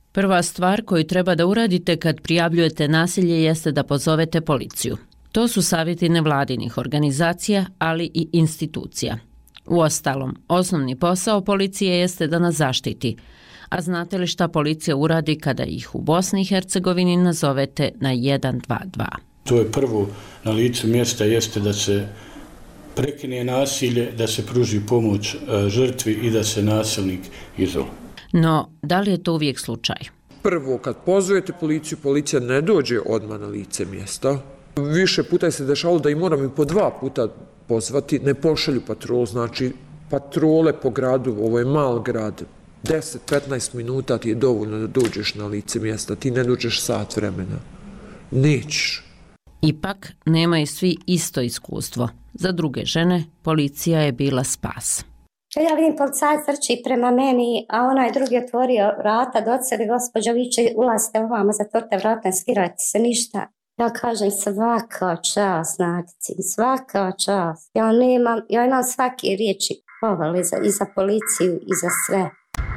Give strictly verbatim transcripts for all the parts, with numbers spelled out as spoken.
Prva stvar koju treba da uradite kad prijavljujete nasilje jeste da pozovete policiju. To su savjeti nevladinih organizacija, ali i institucija. Uostalom, osnovni posao policije jeste da nas zaštiti. A znate li šta policija uradi kada ih u Bosni i Hercegovini nazovete na jedan dva dva? To je prvo na licu mjesta jeste da se prekine nasilje, da se pruži pomoć žrtvi i da se nasilnik izoluje. No, da li je to uvijek slučaj? Prvo, kad pozovete policiju, policija ne dođe odmah na lice mjesta. Više puta se dešavalo da i moram i po dva puta pozvati, ne pošalju patrolu, znači patrole po gradu, ovo je mal grad, deset do petnaest minuta ti je dovoljno da dođeš na lice mjesta, ti ne dođeš sat vremena. Nećeš. Ipak, nemaju svi isto iskustvo. Za druge žene, policija je bila spas. Ja vidim policajac trči prema meni, a onaj drugi otvorio vrata, doceli gospođo viče, ulazite ovamo, zatvorite vrata, ne skirajte se ništa. Ja kažem svaka čast, Nadici, svaka čast. Ja, nemam, ja imam svake riječi pohvale za, i za policiju i za sve.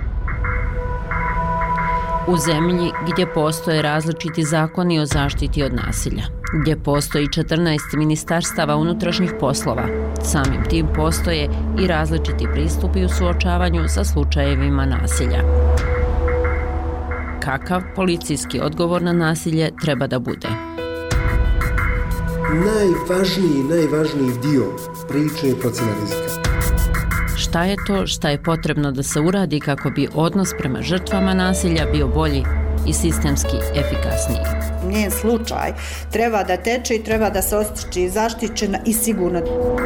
U zemlji gdje postoje različiti zakoni o zaštiti od nasilja, gdje postoji četrnaest ministarstava unutrašnjih poslova, samim tim postoje i različiti pristupi u suočavanju sa slučajevima nasilja. Kakav policijski odgovor na nasilje treba da bude? Najvažniji, najvažniji dio priče je procjena rizika. Šta je to šta je potrebno da se uradi kako bi odnos prema žrtvama nasilja bio bolji i sistemski efikasniji? Njen slučaj treba da teče i treba da se osjeća zaštićena i sigurna.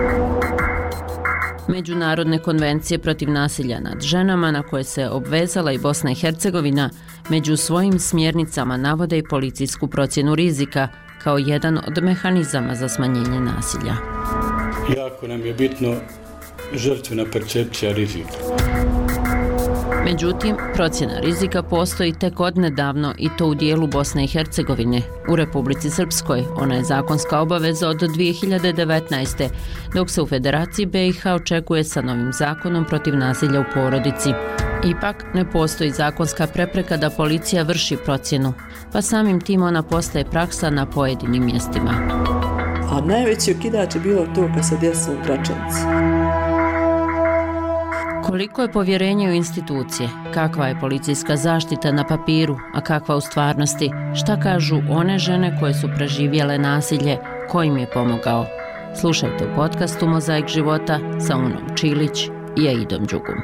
Međunarodne konvencije protiv nasilja nad ženama na koje se obvezala i Bosna i Hercegovina među svojim smjernicama navode i policijsku procjenu rizika kao jedan od mehanizama za smanjenje nasilja. Jako nam je bitno žrtvena percepcija rizika. Međutim, procjena rizika postoji tek odnedavno i to u dijelu Bosne i Hercegovine. U Republici Srpskoj ona je zakonska obaveza od dvije hiljade devetnaeste. dok se u Federaciji B i H očekuje sa novim zakonom protiv nasilja u porodici. Ipak ne postoji zakonska prepreka da policija vrši procjenu, pa samim tim ona postaje praksa na pojedinim mjestima. A najveći okidač je bilo to kad se desilo u Gračanici. Koliko je povjerenje u institucije, kakva je policijska zaštita na papiru, a kakva u stvarnosti, šta kažu one žene koje su preživjele nasilje, ko im je pomogao? Slušajte u podcastu Mozaik života sa Unom Čilić i Aidom Đugum.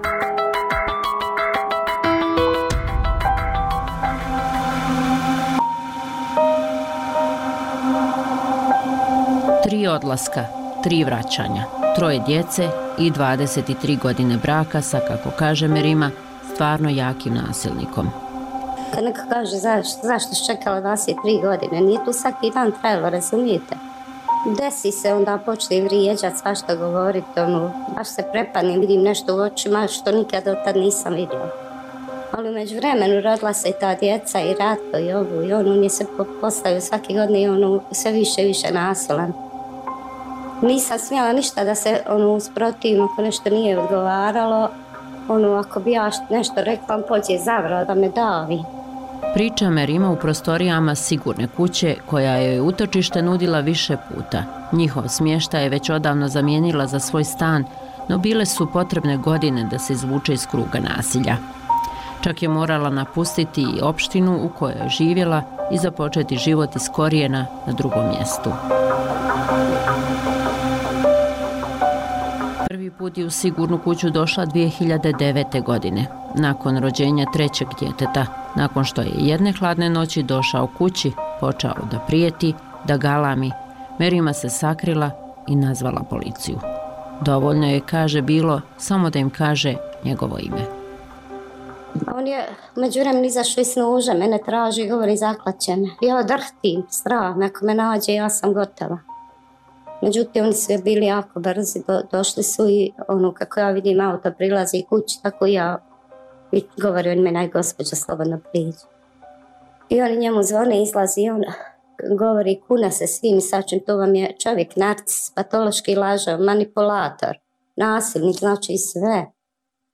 Tri odlaska, tri vraćanja, troje djece i dvadeset tri godine braka sa, kako kaže Merima, stvarno jakim nasilnikom. Kad neko kaže zašto, zašto si čekala dvadeset tri godine, nije tu svaki dan trajalo, razumijete? Desi se, onda počne vrijeđati, svašta govoriti, ono, baš se prepadnem, vidim nešto u očima što nikad od tad nisam vidjela. Ali umeđu vremenu rodila se i ta djeca i Ratko i ovu i on, on je se postavio svake godine i ono sve više i više nasilan. Nisam smjela ništa da se ono usprotivim ako nešto nije odgovaralo. Ono, ako bi ja nešto rekla, on pođe zavrao da me davi. Priča Merima u prostorijama sigurne kuće koja joj utočište nudila više puta. Njihov smještaj je već odavno zamijenila za svoj stan, no bile su potrebne godine da se izvuče iz kruga nasilja. Čak je morala napustiti i opštinu u kojoj je živjela i započeti život iz korijena na drugom mjestu. Prvi put je u sigurnu kuću došla dvije hiljade devete. godine, nakon rođenja trećeg djeteta, nakon što je jedne hladne noći došao kući, počeo da prijeti, da galami. Merima se sakrila i nazvala policiju. Dovoljno je, kaže, bilo samo da im kaže njegovo ime. On je među vremenu izašao iz snuža, mene traži i govori zaklaće me. Ja drhtim, strah, ako me nađe ja sam gotova. Međutim, oni su bili jako brzi, do, došli su i ono, kako ja vidim, auto prilazi kući, tako i ja i govori on meni, aj gospođa, slobodno priđi. I oni njemu zvone, izlazi i on govori, kuna se svim i sačem, to vam je čovjek narcis, patološki lažav, manipulator, nasilnik, znači i sve.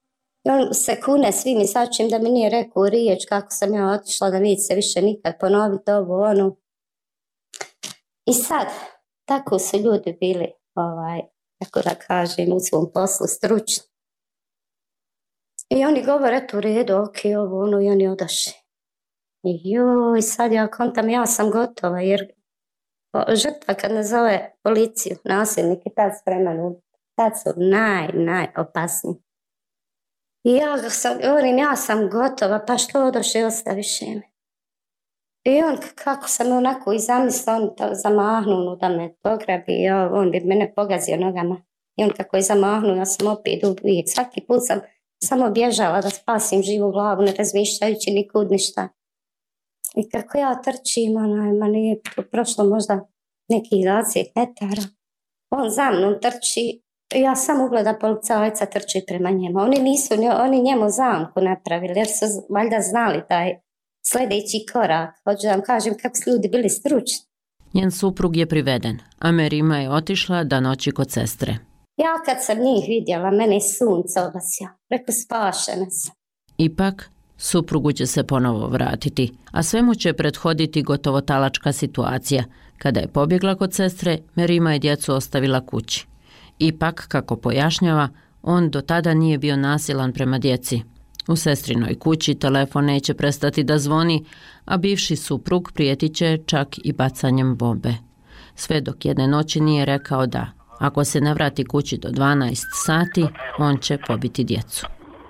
I on se kune svim i svačim da mi nije rekao riječ kako sam ja otišla, da neće se više nikad ponoviti ovo, ono. I sad, tako su ljudi bili, ovaj, kako da kažem, u svom poslu stručni. I oni govore, eto u redu, ok, ovo, ono, i oni odašli. I joj, sad ja kontam, ja sam gotova, jer žrtva kad nazove policiju, nasilnik i tad spreman, tad su naj, najopasniji. I ja sam, govorim, ja sam gotova, pa što odošli, ostaviš me. I on, kako sam onako i zamislio, on to zamahnuo da me pograbi, ja, on bi mene pogazio nogama. I on kako je zamahnuo, ja sam opet uvijek, svaki put sam samo bježala da spasim živu glavu, ne razmišljajući nikud ništa. I kako ja trčim, onaj, ma nije prošlo možda nekih dvadeset metara. On za mnom trči, ja sam ugleda policajca trči prema njemu. Oni nisu, oni njemu zamku napravili, jer su valjda znali taj sljedeći korak. Hoću da vam kažem kako su ljudi bili stručni. Njen suprug je priveden, a Merima je otišla da noći kod sestre. Ja kad sam njih vidjela, mene je sunce obasio. Rekao, spašena sam. Ipak, suprugu će se ponovo vratiti, a svemu će prethoditi gotovo talačka situacija. Kada je pobjegla kod sestre, Merima je djecu ostavila kući. Ipak, kako pojašnjava, on do tada nije bio nasilan prema djeci. U sestrinoj kući telefon neće prestati da zvoni, a bivši suprug prijetit će čak i bacanjem bombe. Sve dok jedne noći nije rekao da, ako se ne vrati kući do dvanaest sati, on će pobiti djecu.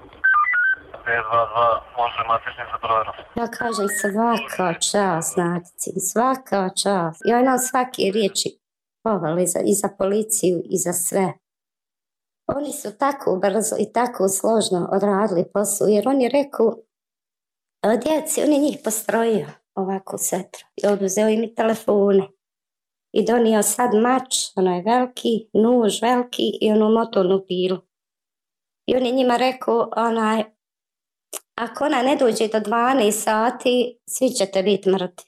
Ja kažem svaka čast, znatici, svaka čast. Ja imam svake riječi pohvale i za policiju i za sve. Oni su tako brzo i tako složno odradili posao, jer on je rekao djeci, on je njih postrojio ovako setro i oduzeo im i telefone i donio sad mač, onaj veliki, nuž veliki i onu motornu pilu. I on je njima rekao, onaj, ako ona ne dođe do dvanaest sati, svi ćete biti mrtvi.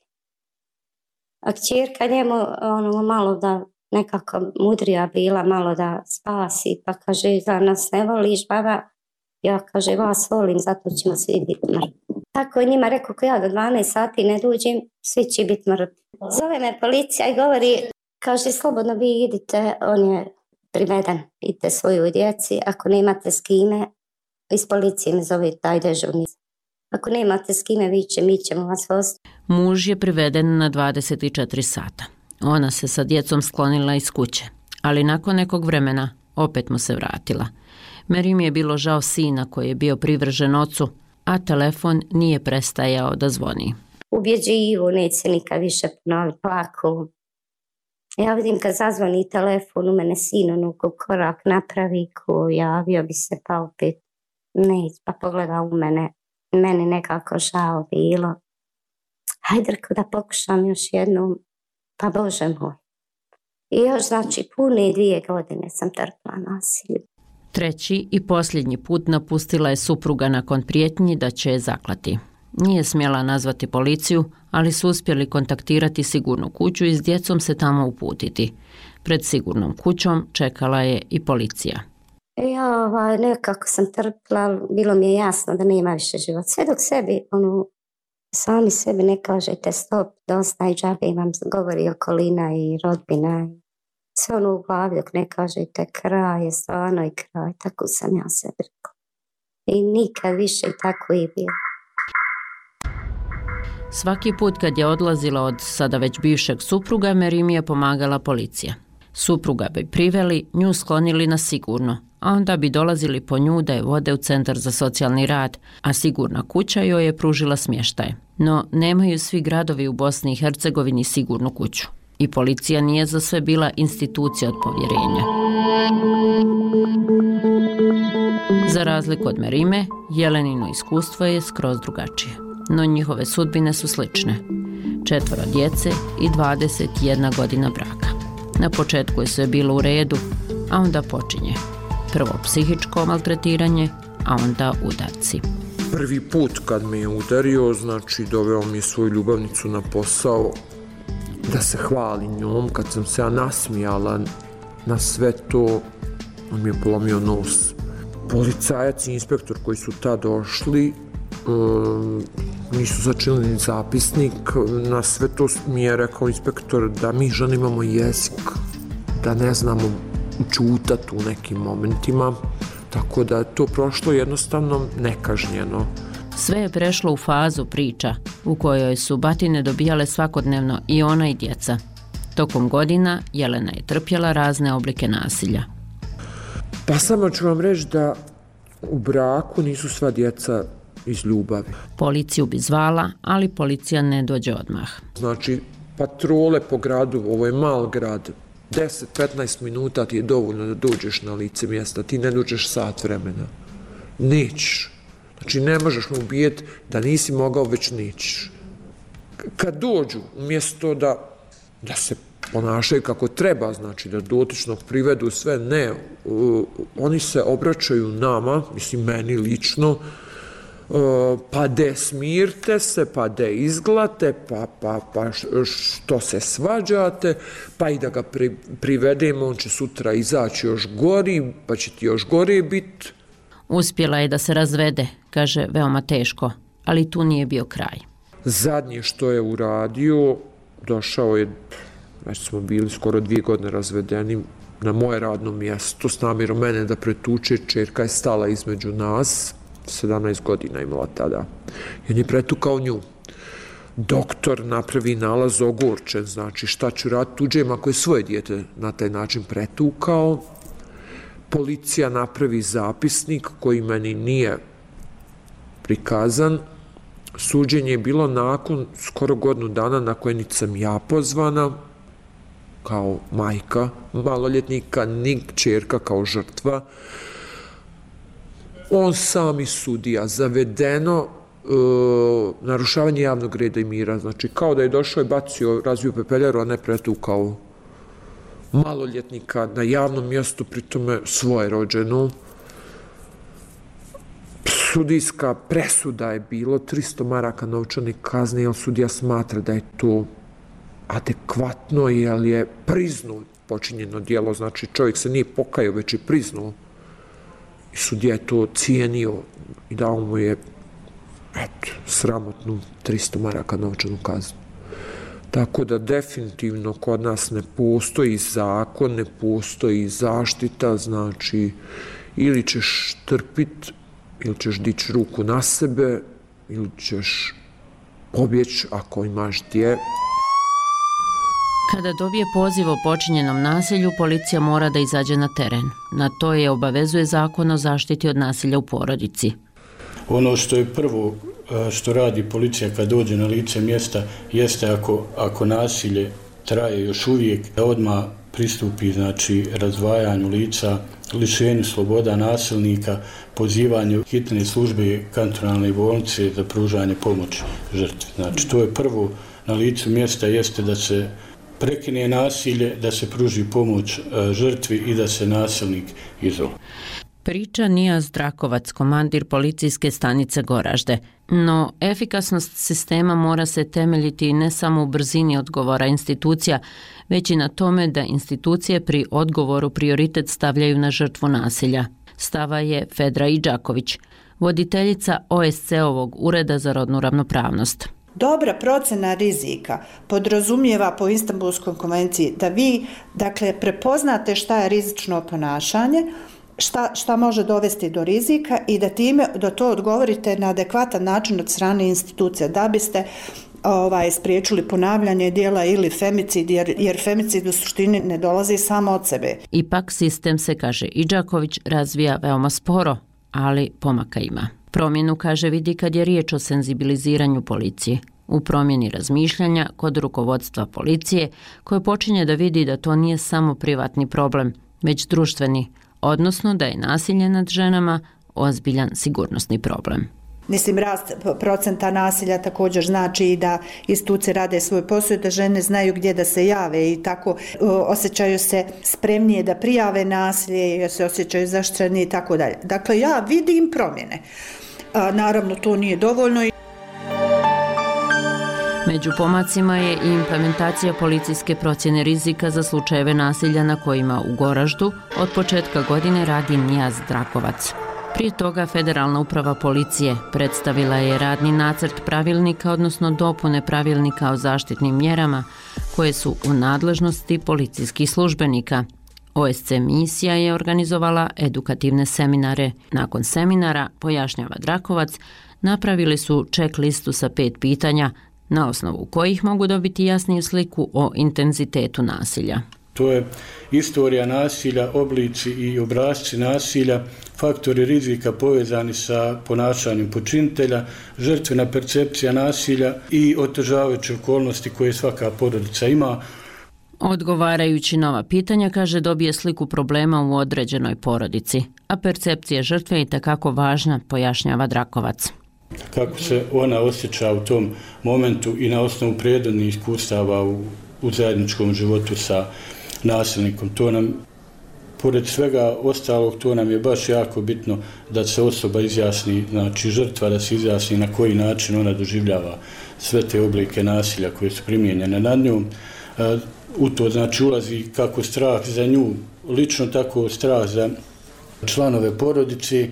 A kćerka njemu ono, malo da nekako mudrija bila, malo da spasi, pa kaže, da nas ne voliš, baba, ja kaže, vas volim, zato ćemo svi biti mrtvi. Tako je njima rekao, ako ja do dvanaest sati ne dođem, svi će biti mrtvi. Zove me policija i govori, kaže, slobodno vi idite, on je priveden, idite svoju djeci, ako nemate s kime, iz policije me zove taj dežurni. Ako nemate s kime, vi će, mi ćemo vas voziti. Muž je priveden na dvadeset četiri sata. Ona se sa djecom sklonila iz kuće, ali nakon nekog vremena opet mu se vratila. Merimi je bilo žao sina koji je bio privržen ocu, a telefon nije prestajao da zvoni. Ubjeđivo, neće se nikad više ponoviti, plako. Ja vidim kad zazvoni telefon, u mene sin onako korak napravi, ko javio bi se pa opet neće, pa pogleda u mene. Meni nekako žao bilo. Hajde da pokušam još jednom, pa Bože moj. I još znači pune dvije godine sam trpila nasilje. Treći i posljednji put napustila je supruga nakon prijetnji da će je zaklati. Nije smjela nazvati policiju, ali su uspjeli kontaktirati sigurnu kuću i s djecom se tamo uputiti. Pred sigurnom kućom čekala je i policija. Ja ovaj, nekako sam trpila, bilo mi je jasno da nema više život. Sve dok sebi, ono, sami sebi ne kažete stop, dosta i džabe vam govori okolina i rodbina. Sve ono u glavi dok ne kažete kraj je stvarno i kraj, tako sam ja sebi rekla. I nikad više tako i bilo. Svaki put kad je odlazila od sada već bivšeg supruga, Merimi je pomagala policija. Supruga bi priveli, nju sklonili na sigurno, a onda bi dolazili po nju da je vode u centar za socijalni rad, a sigurna kuća joj je pružila smještaj. No, nemaju svi gradovi u Bosni i Hercegovini sigurnu kuću. I policija nije za sve bila institucija od povjerenja. Za razliku od Merime, Jelenino iskustvo je skroz drugačije. No njihove sudbine su slične. Četvoro djece i dvadeset jedna godina braka. Na početku je sve bilo u redu, a onda počinje. Prvo psihičko maltretiranje, a onda udarci. Prvi put kad me je udario, znači doveo mi je svoju ljubavnicu na posao, da se hvali njom. Kad sam se ja nasmijala na sve to, on mi je polomio nos. policajac i inspektor koji su tad došli um, nisu začinili ni zapisnik. Na sve to mi je rekao inspektor da mi žene imamo jezik, da ne znamo čutati u nekim momentima, tako da je to prošlo jednostavno nekažnjeno. Sve je prešlo u fazu priča u kojoj su batine dobijale svakodnevno i ona i djeca. Tokom godina Jelena je trpjela razne oblike nasilja. Pa samo ću vam reći da u braku nisu sva djeca iz ljubavi. Policiju bi zvala, ali policija ne dođe odmah. Znači, patrole po gradu, ovo je mal grad, deset do petnaest minuta ti je dovoljno da dođeš na lice mjesta, ti ne dođeš sat vremena. Nećeš. Znači, ne možeš mu ubijeti da nisi mogao, već nećeš. Kad dođu, umjesto da, da se ponašaju kako treba, znači da dotičnog privedu sve, ne, uh, oni se obraćaju nama, mislim meni lično, uh, pa de smirte se, pa de izglate, pa, pa, pa što se svađate, pa i da ga pri, privedemo, on će sutra izaći još gori, pa će ti još gore biti. Uspjela je da se razvede, kaže, veoma teško, ali tu nije bio kraj. Zadnje što je uradio, došao je, već smo bili skoro dvije godine razvedeni, na moje radno mjesto s namjerom mene da pretuče. Čerka je stala između nas, sedamnaest godina imala tada. I on je pretukao nju. Doktor napravi nalaz ogorčen, znači šta ću raditi tuđem ako je svoje dijete na taj način pretukao. Policija napravi zapisnik koji meni nije prikazan. Suđenje je bilo nakon skoro godinu dana na koje niti sam ja pozvana kao majka maloljetnika, ni čerka kao žrtva. On sami sudija, zavedeno e, narušavanje javnog reda i mira, znači kao da je došao i bacio, razvio pepeljaru, a ne pretukao maloljetnika na javnom mjestu, pritome svoje rođenu. Sudijska presuda je bilo tristo maraka novčane kazne, jer sudija smatra da je to adekvatno, jer je priznao počinjeno djelo, znači čovjek se nije pokajao, već je priznao. I sudija je to cijenio i dao mu je eto, sramotnu tristo maraka novčanu kaznu. Tako da definitivno kod nas ne postoji zakon, ne postoji zaštita, znači ili ćeš trpiti, ili ćeš dići ruku na sebe, ili ćeš pobjeći ako imaš gdje. Kada dobije poziv o počinjenom nasilju, policija mora da izađe na teren. Na to je obavezuje zakon o zaštiti od nasilja u porodici. Ono što je prvo što radi policija kad dođe na lice mjesta jeste ako, ako nasilje traje još uvijek, da odmah pristupi znači razdvajanju lica, lišenju sloboda nasilnika, pozivanju hitne službe kantonalne bolnice za pružanje pomoći žrtvi. Znači to je prvo na licu mjesta jeste da se prekine nasilje, da se pruži pomoć žrtvi i da se nasilnik izoluje. Priča Nijaz Drakovac, komandir policijske stanice Goražde. No, efikasnost sistema mora se temeljiti ne samo u brzini odgovora institucija, već i na tome da institucije pri odgovoru prioritet stavljaju na žrtvu nasilja. Stava je Fedra Idžaković, voditeljica O S C-ovog Ureda za rodnu ravnopravnost. Dobra procena rizika podrazumijeva po Istanbulskoj konvenciji da vi dakle, prepoznate šta je rizično ponašanje, Šta, šta može dovesti do rizika i da time da to odgovorite na adekvatan način od strane institucija, da biste ovaj, spriječili ponavljanje dijela ili femicid, jer, jer femicid u suštini ne dolazi samo od sebe. Ipak sistem se, kaže Idžaković, razvija veoma sporo, ali pomaka ima. Promjenu, kaže, vidi kad je riječ o senzibiliziranju policije. U promjeni razmišljanja kod rukovodstva policije, koje počinje da vidi da to nije samo privatni problem, već društveni, odnosno da je nasilje nad ženama ozbiljan sigurnosni problem. Mislim, rast procenta nasilja također znači i da institucije rade svoj posao, da žene znaju gdje da se jave i tako osjećaju se spremnije da prijave nasilje, jer se osjećaju zaštićenije i tako dalje. Dakle, ja vidim promjene. A, naravno, to nije dovoljno. Među pomacima je i implementacija policijske procjene rizika za slučajeve nasilja na kojima u Goraždu od početka godine radi Nijaz Drakovac. Prije toga Federalna uprava policije predstavila je radni nacrt pravilnika, odnosno dopune pravilnika o zaštitnim mjerama koje su u nadležnosti policijskih službenika. O S C misija je organizovala edukativne seminare. Nakon seminara, pojašnjava Drakovac, napravili su check listu sa pet pitanja, na osnovu kojih mogu dobiti jasniju sliku o intenzitetu nasilja. To je istorija nasilja, oblici i obrasci nasilja, faktori rizika povezani sa ponašanjem počinitelja, žrtvena percepcija nasilja i otežavajuće okolnosti koje svaka porodica ima. Odgovarajući na ova pitanja, kaže, dobije sliku problema u određenoj porodici, a percepcija žrtve je itekako važna, pojašnjava Drakovac. Kako se ona osjeća u tom momentu i na osnovu prethodnih iskustava u, u zajedničkom životu sa nasilnikom. To nam, pored svega ostalog, to nam je baš jako bitno da se osoba izjasni, znači žrtva da se izjasni na koji način ona doživljava sve te oblike nasilja koje su primijenjene nad njom. E, u to znači ulazi kako strah za nju, lično tako strah za članove porodice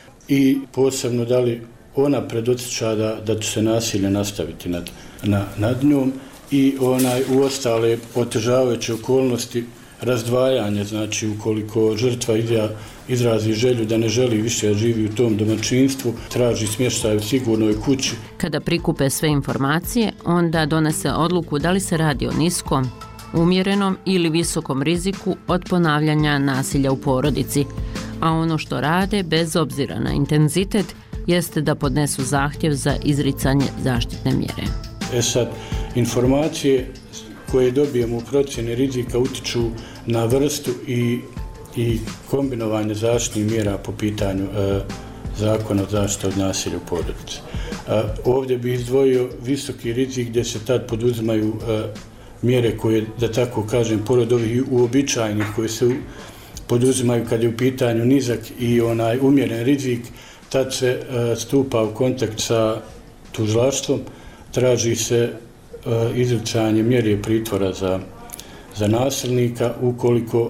i posebno da li ona predosjeća da, da će se nasilje nastaviti nad, na, nad njom i onaj, u ostale otežavajuće okolnosti razdvajanja, znači ukoliko žrtva izrazi želju da ne želi više da živi u tom domaćinstvu, traži smještaj u sigurnoj kući. Kada prikupe sve informacije, onda donese odluku da li se radi o niskom, umjerenom ili visokom riziku od ponavljanja nasilja u porodici, a ono što rade, bez obzira na intenzitet, jeste da podnesu zahtjev za izricanje zaštitne mjere. E sad, informacije koje dobijemo u procjeni rizika utiču na vrstu i, i kombinovanje zaštitnih mjera po pitanju e, zakona o zaštiti od nasilja u porodici. E, ovdje bih izdvojio visoki rizik gdje se tad poduzimaju e, mjere koje, da tako kažem, pored ovih uobičajenih koje se poduzimaju kad je u pitanju nizak i onaj umjeren rizik, tad se e, stupa u kontakt sa tužilaštvom, traži se e, izricanje mjere pritvora za, za nasilnika ukoliko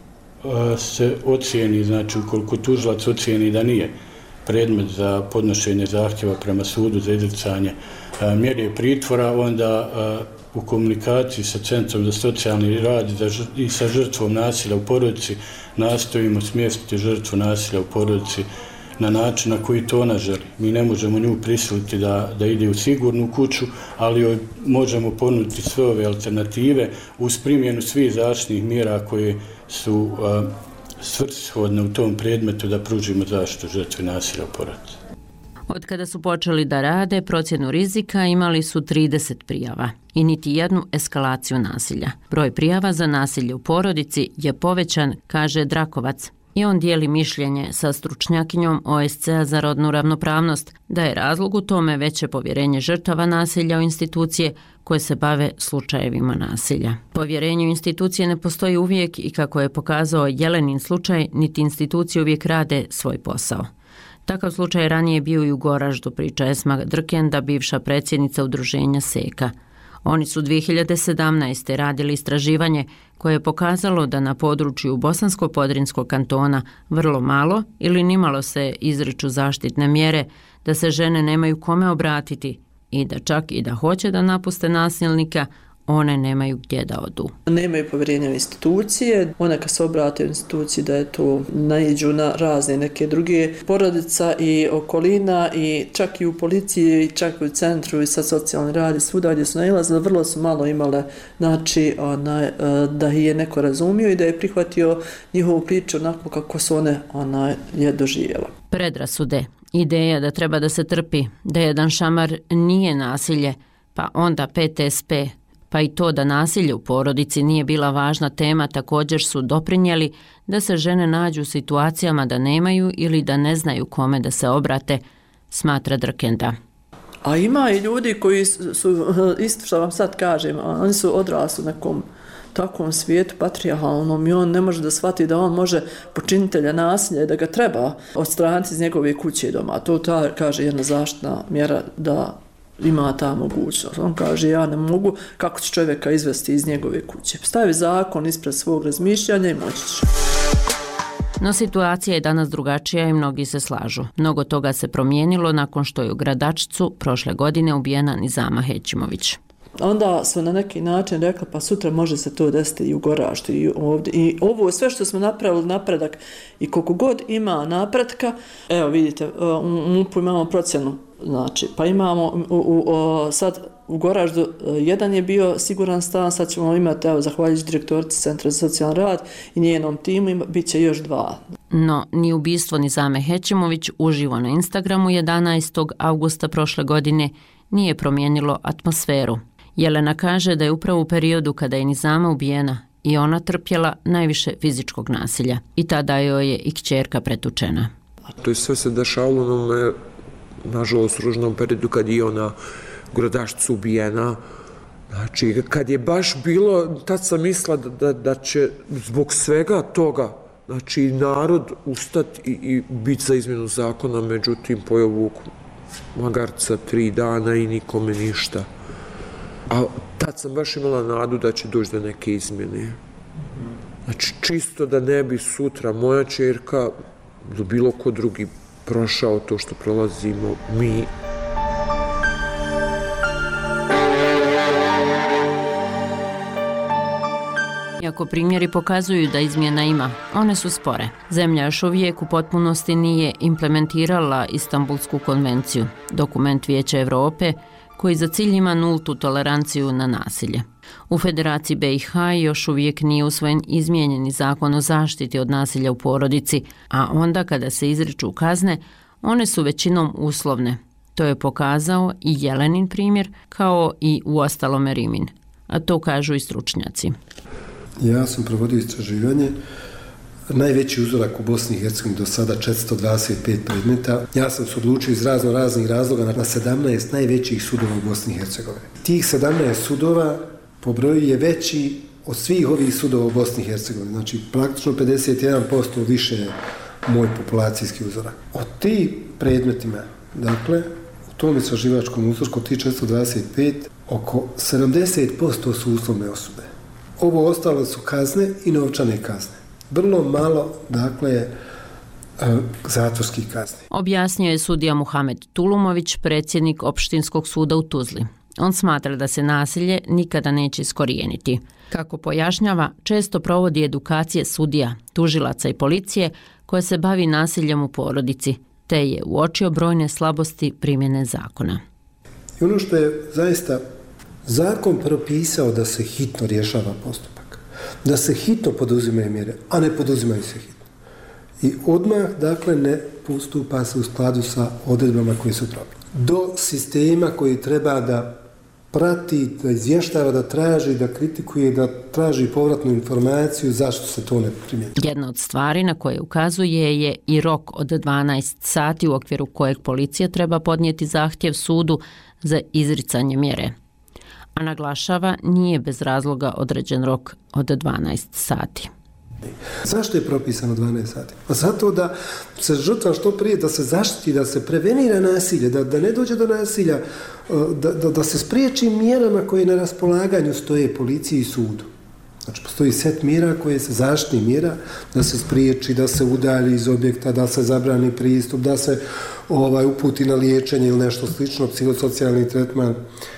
e, se ocijeni, znači ukoliko tužilac ocijeni da nije predmet za podnošenje zahtjeva prema sudu za izricanje e, mjere pritvora, onda e, u komunikaciji sa Centrom za socijalni rad i sa žrtvom nasilja u porodici nastojimo smjestiti žrtvu nasilja u porodici na način na koji to ona želi. Mi ne možemo nju prisiliti da, da ide u sigurnu kuću, ali joj možemo ponuditi sve ove alternative uz primjenu svih zaštitnih mjera koje su uh, svrsishodne u tom predmetu da pružimo zaštitu žrtvi nasilja u porodici. Od kada su počeli da rade procjenu rizika, imali su trideset prijava i niti jednu eskalaciju nasilja. Broj prijava za nasilje u porodici je povećan, kaže Drakovac. I on dijeli mišljenje sa stručnjakinjom O S C-a za rodnu ravnopravnost da je razlog u tome veće povjerenje žrtava nasilja u institucije koje se bave slučajevima nasilja. Povjerenje u institucije ne postoji uvijek i kako je pokazao Jelenin slučaj, niti institucije uvijek rade svoj posao. Takav slučaj ranije bio i u Goraždu, priča Esma Drkenda, bivša predsjednica udruženja Seka. Oni su dvije hiljade sedamnaeste. radili istraživanje koje je pokazalo da na području Bosansko-Podrinskog kantona vrlo malo ili nimalo se izriču zaštitne mjere, da se žene nemaju kome obratiti i da čak i da hoće da napuste nasilnika, one nemaju gdje da odu. Nemaju povjerenja u institucije, one kad se obrate u instituciji da je to naiđu na razne neke druge porodica i okolina i čak i u policiji, čak i u centru i sa socijalni rad i svuda gdje su nailazile, vrlo su malo imale, znači, ona, da je neko razumio i da je prihvatio njihovu priču onako kako su one ona, je doživjela. Predrasude, ideja da treba da se trpi, da jedan šamar nije nasilje, pa onda P T S P, pa i to da nasilje u porodici nije bila važna tema, također su doprinijeli da se žene nađu u situacijama da nemaju ili da ne znaju kome da se obrate, smatra Drkenda. A ima i ljudi koji su, isto što vam sad kažem, oni su odrasli u nekom takvom svijetu patrijarhalnom i on ne može da shvati da on može počinitelja nasilja i da ga treba odstraniti iz njegove kuće i doma. To ta, kaže jedna zaštitna mjera da ima ta mogućnost. On kaže, ja ne mogu, kako će čovjeka izvesti iz njegove kuće. Stavi zakon ispred svog razmišljanja i moći će. No situacija je danas drugačija i mnogi se slažu. Mnogo toga se promijenilo nakon što je u Gradačcu prošle godine ubijena Nizama Hećimović. Onda su na neki način rekli pa sutra može se to desiti i u Goraždu i ovdje. I ovo sve što smo napravili napredak i koliko god ima napretka, evo vidite, u M U P-u imamo procjenu, znači, pa imamo u, u, u, sad u Goraždu jedan je bio siguran stan, sad ćemo imati, evo, zahvaljujući direktorici Centra za socijalni rad i njenom timu, ima, bit će još dva. No, ni ubistvo Nizame Hećimović uživo na Instagramu jedanaestog avgusta prošle godine nije promijenilo atmosferu. Jelena kaže da je upravo u periodu kada je Nizama ubijena i ona trpjela najviše fizičkog nasilja i tada joj je i kćerka pretučena. To je sve se dešavalo u onome, nažalost, ružnom periodu kad je ona u Gradačcu ubijena. Znači, kad je baš bilo, tad sam mislila da, da, da će zbog svega toga, znači, narod ustati i, i biti za izmjenu zakona, međutim, pojeo vuk magarca tri dana i nikome ništa. A tad sam baš imala nadu da će doći do neke izmjene. Znači, čisto da ne bi sutra moja ćerka do bilo ko drugi prošao to što prolazimo mi. Iako primjeri pokazuju da izmjena ima, one su spore. Zemlja još uvijek u potpunosti nije implementirala Istanbulsku konvenciju, dokument Vijeća Europe koji za cilj ima nultu toleranciju na nasilje. U Federaciji B i H još uvijek nije usvojen izmijenjeni zakon o zaštiti od nasilja u porodici, a onda kada se izriču kazne, one su većinom uslovne. To je pokazao i Jelenin primjer, kao i uostalome Rimin, a to kažu i stručnjaci. Ja sam provodio istraživanje. Najveći uzorak u Bosni i Hercegovini do sada četiristo dvadeset pet predmeta. Ja sam se odlučio iz razno raznih razloga na sedamnaest najvećih sudova u Bosni i Hercegovini. Tih sedamnaest sudova po broju je veći od svih ovih sudova u Bosni i Hercegovini. Znači, praktično pedeset jedan posto više je moj populacijski uzorak. Od tih predmetima, dakle, u tom istraživačkom uzorku, od tih četiristo dvadeset pet, oko sedamdeset posto su uslovne osude. Ovo ostalo su kazne i novčane kazne. Vrlo malo, dakle, zatvorskih kazni. Objasnio je sudija Muhamed Tulumović, predsjednik Opštinskog suda u Tuzli. On smatra da se nasilje nikada neće iskorijeniti. Kako pojašnjava, često provodi edukacije sudija, tužilaca i policije koje se bavi nasiljem u porodici, te je uočio brojne slabosti primjene zakona. I ono što je zaista zakon propisao da se hitno rješava postupak, da se hitno poduzimaju mjere, a ne poduzimaju se hitno. I odmah, dakle, ne postupa se u skladu sa odredbama koje su propisane. Do sistema koji treba da prati, da izvještava, da traži, da kritikuje, da traži povratnu informaciju zašto se to ne primjenjuje. Jedna od stvari na koje ukazuje je i rok od dvanaest sati u okviru kojeg policija treba podnijeti zahtjev sudu za izricanje mjere. A naglašava, nije bez razloga određen rok od dvanaest sati. Zašto je propisano dvanaest sati? Pa zato da se žrtva što prije, da se zaštiti, da se prevenira nasilje, da, da ne dođe do nasilja, da, da, da se spriječi mjerama koje na raspolaganju stoje policiji i sudu. Znači, postoji set mjera koje se zaštitni mjera, da se spriječi, da se udalji iz objekta, da se zabrani pristup, da se ovaj, uputi na liječenje ili nešto slično, psihosocijalni tretman.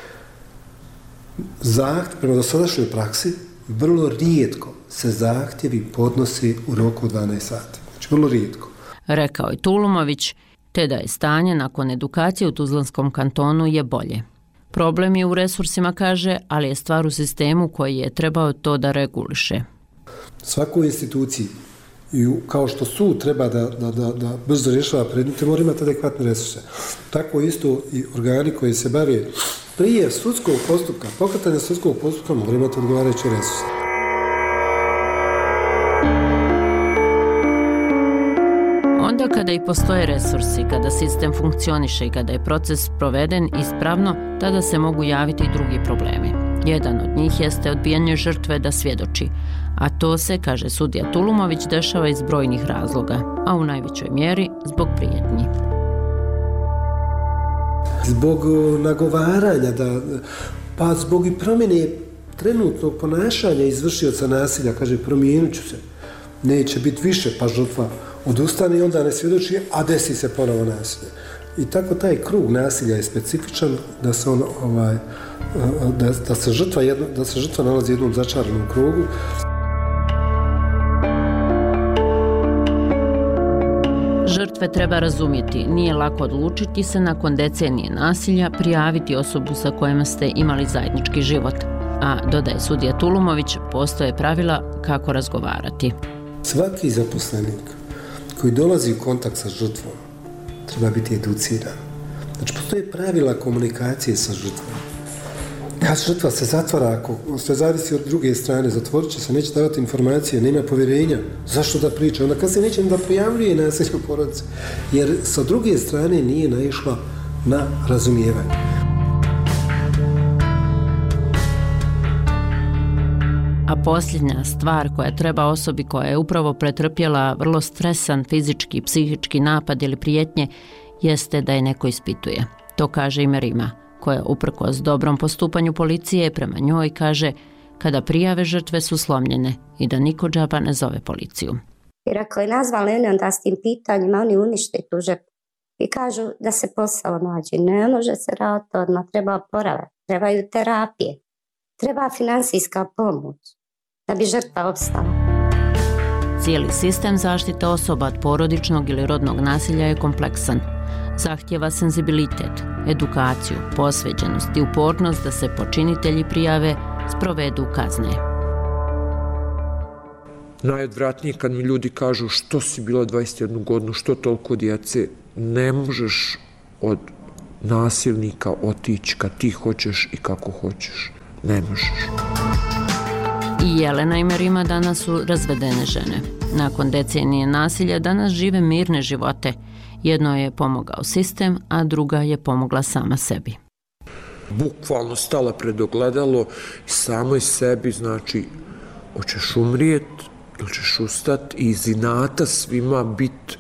Zahtjev, prema dosadašnjoj praksi, vrlo rijetko se zahtjevi podnosi u roku od dvanaest sati. Znači, vrlo rijetko. Rekao je Tulumović, te da je stanje nakon edukacije u Tuzlanskom kantonu je bolje. Problem je u resursima, kaže, ali je stvar u sistemu koji je trebao to da reguliše. Svakoj instituciji, i kao što sud treba da, da, da, da brzo rješava predmete, mora imati adekvatne resurse. Tako isto i organi koji se bave prije sudskog postupka, pokretanja sudskog postupka, mora imati odgovarajuće resurse. Onda kada i postoje resursi, kada sistem funkcioniše i kada je proces proveden ispravno, tada se mogu javiti i drugi problemi. Jedan od njih jeste odbijanje žrtve da svjedoči, a to se, kaže sudija Tulumović, dešava iz brojnih razloga, a u najvećoj mjeri zbog prijetnji. Zbog nagovaranja, da, pa zbog i promjene trenutnog ponašanja izvršioca nasilja, kaže, promijenit ću se. neće biti više, pa žrtva odustane i onda ne svjedoči, a desi se ponovo nasilje. I tako taj krug nasilja je specifičan da se on ovaj da, da se žrtva jedno, da se žrtva nalazi u jednom začaranom krugu. Žrtve treba razumjeti, nije lako odlučiti se nakon decenije nasilja prijaviti osobu sa kojima ste imali zajednički život. A, dodaje sudija Tulumović, postoje pravila kako razgovarati. Svaki zaposlenik koji dolazi u kontakt sa žrtvom treba biti educiran. Znači, postoje pravila komunikacije sa žrtvom. Kad žrtva se zatvara, ako sve zavisi od druge strane, zatvorit će se, neće davati informacije, nema povjerenja, zašto da priča? Onda kad se neće da prijavljuje nasilje u porodici, jer sa druge strane nije naišla na razumijevanje. A posljednja stvar koja treba osobi koja je upravo pretrpjela vrlo stresan fizički, psihički napad ili prijetnje, jeste da je neko ispituje. To kaže i Merima, koja uprkos dobrom postupanju policije prema njoj kaže kada prijave žrtve su slomljene i da niko džaba ne zove policiju. Jer ako je nazvali oni onda s tim pitanjima, oni unište tu žrtvu i kažu da se posao nađe. Ne može se raditi odmah, treba oporavak, trebaju terapije, treba finansijska pomoć da bi žrtva opstala. Cijeli sistem zaštite osoba od porodičnog ili rodnog nasilja je kompleksan. Zahtjeva senzibilitet, edukaciju, posvećenost i upornost da se počinitelji prijave, sprovedu kazne. Najodvratnije kad mi ljudi kažu što si bila dvadeset jednu godinu, što toliko djece, ne možeš od nasilnika otići kad ti hoćeš i kako hoćeš. Ne možeš. I Jelena i Merima danas su razvedene žene. Nakon decenije nasilja danas žive mirne živote. Jedno je pomogao sistem, a druga je pomogla sama sebi. Bukvalno stala pred ogledalo i samoj sebi, znači, hoćeš umrijet ili ćeš ustat i iz inata svima bit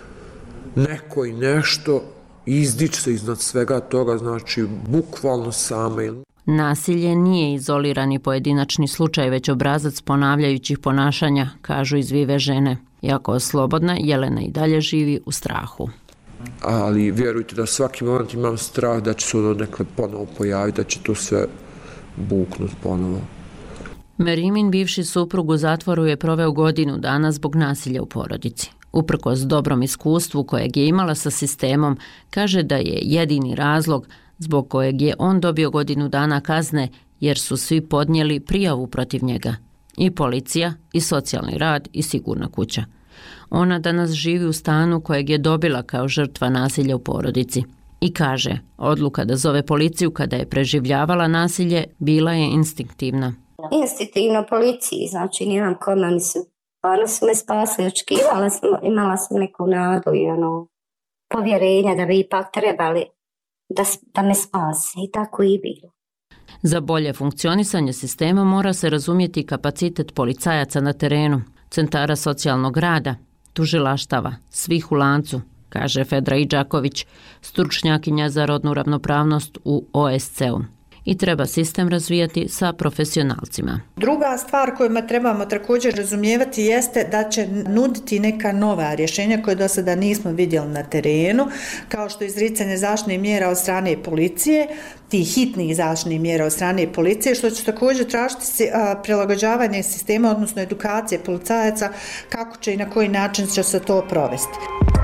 neko i nešto i izdići se iznad svega toga, znači, bukvalno sama. Nasilje nije izolirani pojedinačni slučaj, već obrazac ponavljajućih ponašanja, kažu izvive žene. Iako slobodna, Jelena i dalje živi u strahu. Ali vjerujte da svaki moment imam strah da će se ono nekad ponovo pojaviti, da će to sve buknut ponovo. Merimin bivši suprug u zatvoru je proveo godinu dana zbog nasilja u porodici. Uprkos dobrom iskustvu kojeg je imala sa sistemom, kaže da je jedini razlog zbog kojeg je on dobio godinu dana kazne jer su svi podnijeli prijavu protiv njega. I policija, i socijalni rad, i sigurna kuća. Ona danas živi u stanu kojeg je dobila kao žrtva nasilja u porodici. I kaže, odluka da zove policiju kada je preživljavala nasilje bila je instinktivna. Instinktivno policiji, znači nijem kome, oni su, oni su me spasili, očekivala sam, imala sam neku nadu i ono, povjerenja da bi ipak trebali da, da me spase i tako i bilo. Za bolje funkcionisanje sistema mora se razumjeti kapacitet policajaca na terenu, centara socijalnog rada, tužilaštava, svih u lancu, kaže Fedra Idžaković, stručnjakinja za rodnu ravnopravnost u O S C-u. I treba sistem razvijati sa profesionalcima. Druga stvar koju trebamo također razumijevati jeste da će nuditi neka nova rješenja koje do sada nismo vidjeli na terenu, kao što je izricanje zaštitnih mjera od strane policije, tih hitnih zaštitnih mjera od strane policije, što će također tražiti prilagođavanje sistema, odnosno edukacije policajaca, kako će i na koji način će se to provesti.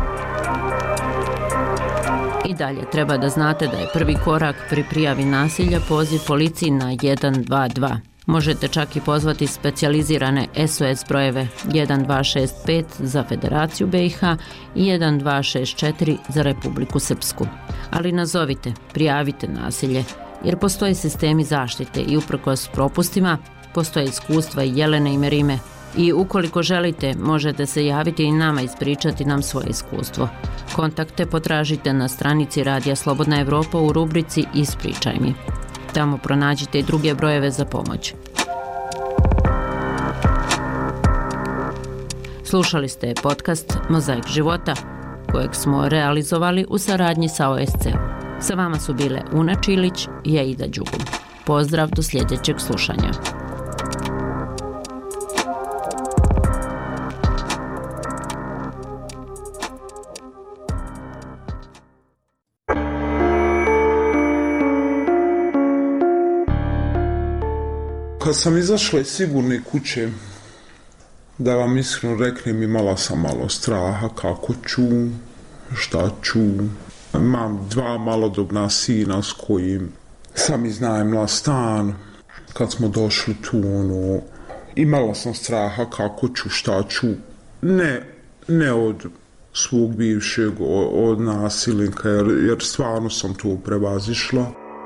I dalje treba da znate da je prvi korak pri prijavi nasilja poziv policiji na jedan dva dva. Možete čak i pozvati specijalizirane S O S brojeve jedan dva šest pet za Federaciju B i H i jedan dva šest četiri za Republiku Srpsku. Ali nazovite, prijavite nasilje, jer postoje sistemi zaštite i uprkos propustima postoje iskustva i Jelene i Merime. I ukoliko želite, možete se javiti i nama ispričati nam svoje iskustvo. Kontakte potražite na stranici Radija Slobodna Evropa u rubrici Ispričaj mi. Tamo pronađite i druge brojeve za pomoć. Slušali ste podcast Mozaik života, kojeg smo realizovali u saradnji sa O S C-om. Sa vama su bile Una Čilić i Aida Đugum. Pozdrav do sljedećeg slušanja. Kad sam izašla iz sigurne kuće, da vam iskreno reknem, imala sam malo straha kako ću, šta ću. Imam dva malodobna sina s kojim sam iznajmila stan. Kad smo došli tu, ono, imala sam straha kako ću, šta ću. Ne, ne od svog bivšeg, od nasilnika, jer, jer stvarno sam to prevazišla.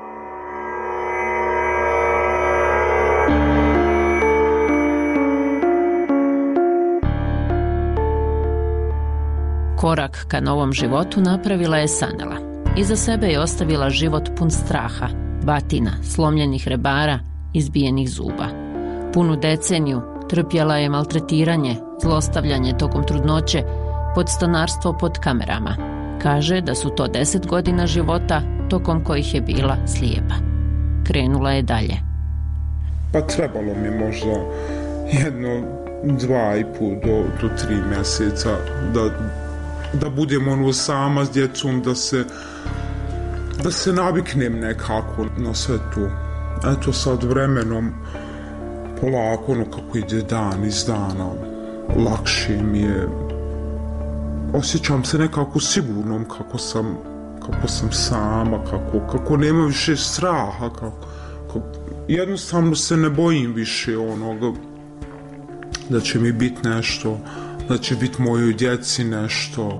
Korak ka novom životu napravila je Sanela. Iza sebe je ostavila život pun straha, batina, slomljenih rebara, izbijenih zuba. Punu deceniju trpjela je maltretiranje, zlostavljanje tokom trudnoće, podstanarstvo pod kamerama. Kaže da su to deset godina života tokom kojih je bila slijepa. Krenula je dalje. Pa trebalo mi možda jedno, dva i pol do, do tri mjeseca da, da budem ono sama s djecom, da se, da se naviknem nekako na sve to. Eto sad vremenom polako, ono kako ide dan iz dana, lakše mi je. Osjećam se nekako sigurnom kako sam, kako sam sama, kako, kako nema više straha, kako, kako, jednostavno se ne bojim više onoga da će mi biti nešto, da će biti mojoj djeci nešto.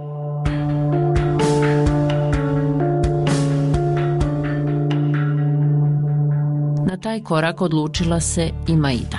Na taj korak odlučila se i Maida.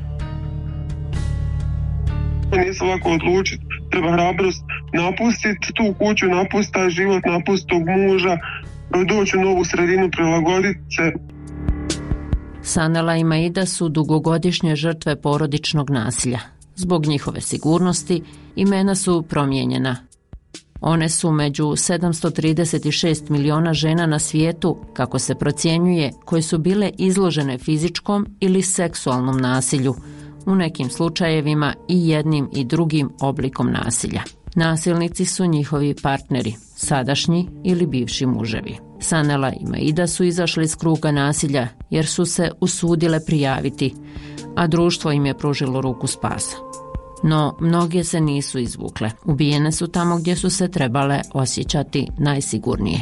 Nisam lako odlučiti, treba hrabrost napustiti tu kuću, napustiti taj život, napustiti tog muža, doći u novu sredinu, prilagoditi se. Sanela i Maida su dugogodišnje žrtve porodičnog nasilja. Zbog njihove sigurnosti imena su promijenjena. One su među sedamsto trideset šest miliona žena na svijetu, kako se procjenjuje, koje su bile izložene fizičkom ili seksualnom nasilju, u nekim slučajevima i jednim i drugim oblikom nasilja. Nasilnici su njihovi partneri, sadašnji ili bivši muževi. Sanela i Maida su izašli iz kruga nasilja jer su se usudile prijaviti, a društvo im je pružilo ruku spasa. No, mnoge se nisu izvukle. Ubijene su tamo gdje su se trebale osjećati najsigurnije.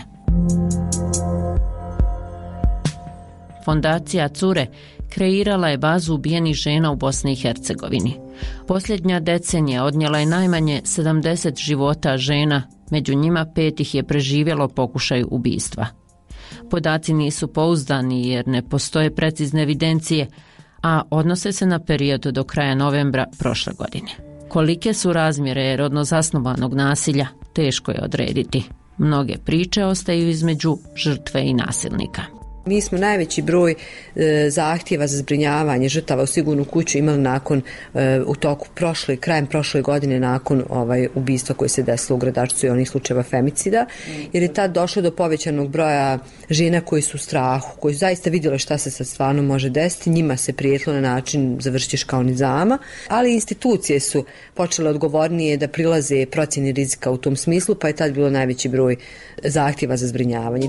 Fondacija Cure kreirala je bazu ubijenih žena u Bosni i Hercegovini. Posljednja decenija odnijela je najmanje sedamdeset života žena, među njima pet ih je preživjelo pokušaj ubistva. Podaci nisu pouzdani jer ne postoje precizne evidencije, a odnose se na period do kraja novembra prošle godine. Kolike su razmjere rodno zasnovanog nasilja, teško je odrediti. Mnoge priče ostaju između žrtve i nasilnika. Mi smo najveći broj e, zahtjeva za zbrinjavanje žrtava u sigurnu kuću imali nakon e, u toku prošle, krajem prošle godine nakon ovaj ubistva koje se desilo u Gradačcu i onih slučajeva femicida, jer je tad došlo do povećanog broja žena koji su u strahu, koji su zaista vidjeli šta se sad stvarno može desiti, njima se prijetilo na način završiš kao nizama, ali institucije su počele odgovornije da prilaze procjeni rizika u tom smislu, pa je tad bilo najveći broj zahtjeva za zbrinjavanje.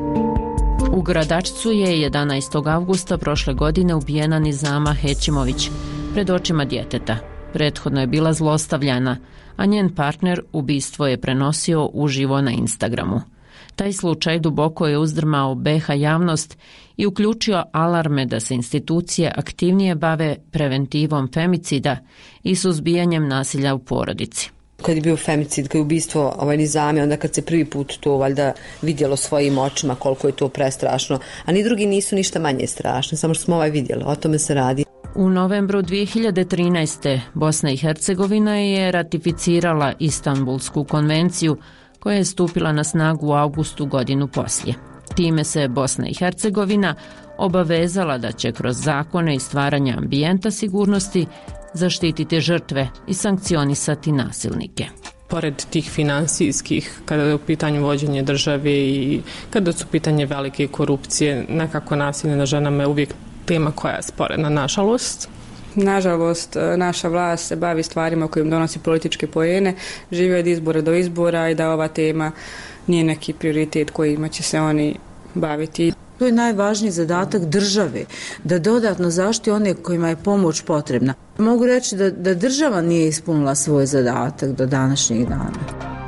U Gradačcu je jedanaestog avgusta prošle godine ubijena Nizama Hećimović pred očima djeteta. Prethodno je bila zlostavljana, a njen partner ubistvo je prenosio uživo na Instagramu. Taj slučaj duboko je uzdrmao B H javnost i uključio alarme da se institucije aktivnije bave preventivom femicida i suzbijanjem nasilja u porodici. Kad je bio femicid, kad je ubistvo ovaj Nizame, onda kad se prvi put to valjda vidjelo svojim očima koliko je to prestrašno, a ni drugi nisu ništa manje strašni, samo što smo ovaj vidjeli, o tome se radi. U novembru dvije hiljade trinaeste. Bosna i Hercegovina je ratificirala Istanbulsku konvenciju koja je stupila na snagu u avgustu godinu poslije. Time se Bosna i Hercegovina obavezala da će kroz zakone i stvaranje ambijenta sigurnosti zaštititi žrtve i sankcionisati nasilnike. Pored tih finansijskih, kada je u pitanju vođenje države i kada su pitanje velike korupcije, nekako nasilje na ženama je uvijek tema koja je sporedna, nažalost. Nažalost, naša vlast se bavi stvarima kojim donosi političke poene, žive od izbora do izbora i da ova tema nije neki prioritet kojima će se oni baviti. To je najvažniji zadatak države, da dodatno zaštiti one kojima je pomoć potrebna. Mogu reći da, da država nije ispunila svoj zadatak do današnjeg dana.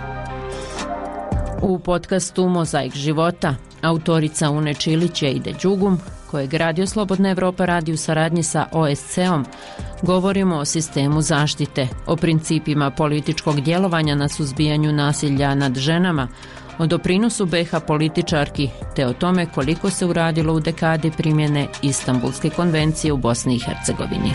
U podcastu Mozaik života autorica Une Čilić i Ide Đugum, kojeg Radio Slobodna Evropa radi u saradnji sa O S C-om, govorimo o sistemu zaštite, o principima političkog djelovanja na suzbijanju nasilja nad ženama, o doprinosu B iH političarki, te o tome koliko se uradilo u dekadi primjene Istanbulske konvencije u Bosni i Hercegovini.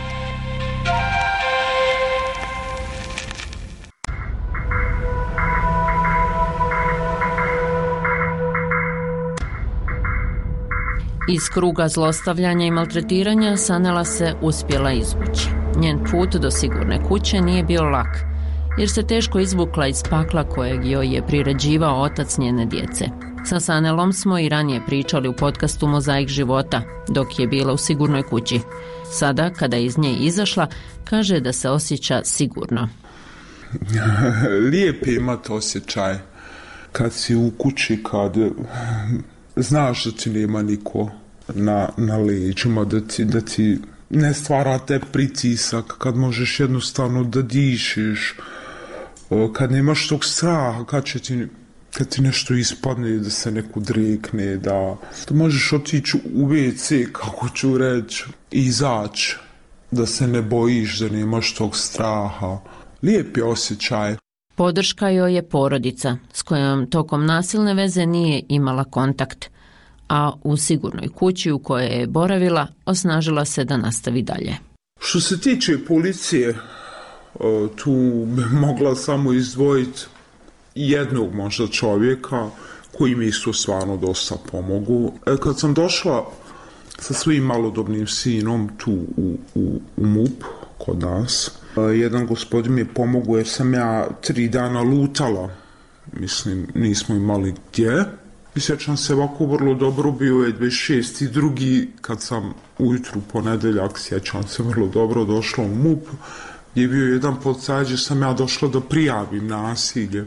Iz kruga zlostavljanja i maltretiranja Sanela se uspjela izvući. Njen put do sigurne kuće nije bio lak, jer se teško izvukla iz pakla kojeg joj je priređivao otac njene djece. Sa Sanelom smo i ranije pričali u podcastu Mozaik života, dok je bila u sigurnoj kući. Sada, kada je iz nje izašla, kaže da se osjeća sigurno. Lijep je imati osjećaj kad si u kući, kad znaš da ti nema niko na, na leđima, da ti, da ti ne stvara te pritisak, kad možeš jednostavno da dišiš, kad nemaš tog straha, kad će ti, kad ti nešto ispadne, da se neko drekne, da, da možeš otići u ve ce, kako ću reći, i izaći, da se ne bojiš, da nemaš tog straha. Lijep je osjećaj. Podrška joj je porodica, s kojom tokom nasilne veze nije imala kontakt, a u sigurnoj kući u kojoj je boravila osnažila se da nastavi dalje. Što se tiče policije, tu bi mogla samo izdvojiti jednog možda čovjeka koji mi su stvarno dosta pomogu. Kad sam došla sa svojim malodobnim sinom tu u, u, u M U P kod nas, jedan gospodin mi je pomogao jer sam ja tri dana lutala. Mislim, nismo imali gdje. I sjećam se ovako vrlo dobro, bio je dvadeset šesti drugi kad sam ujutru ponedeljak, sjećam se vrlo dobro, došla u M U P, gdje je bio jedan policajac gdje sam ja došla da prijavim nasilje.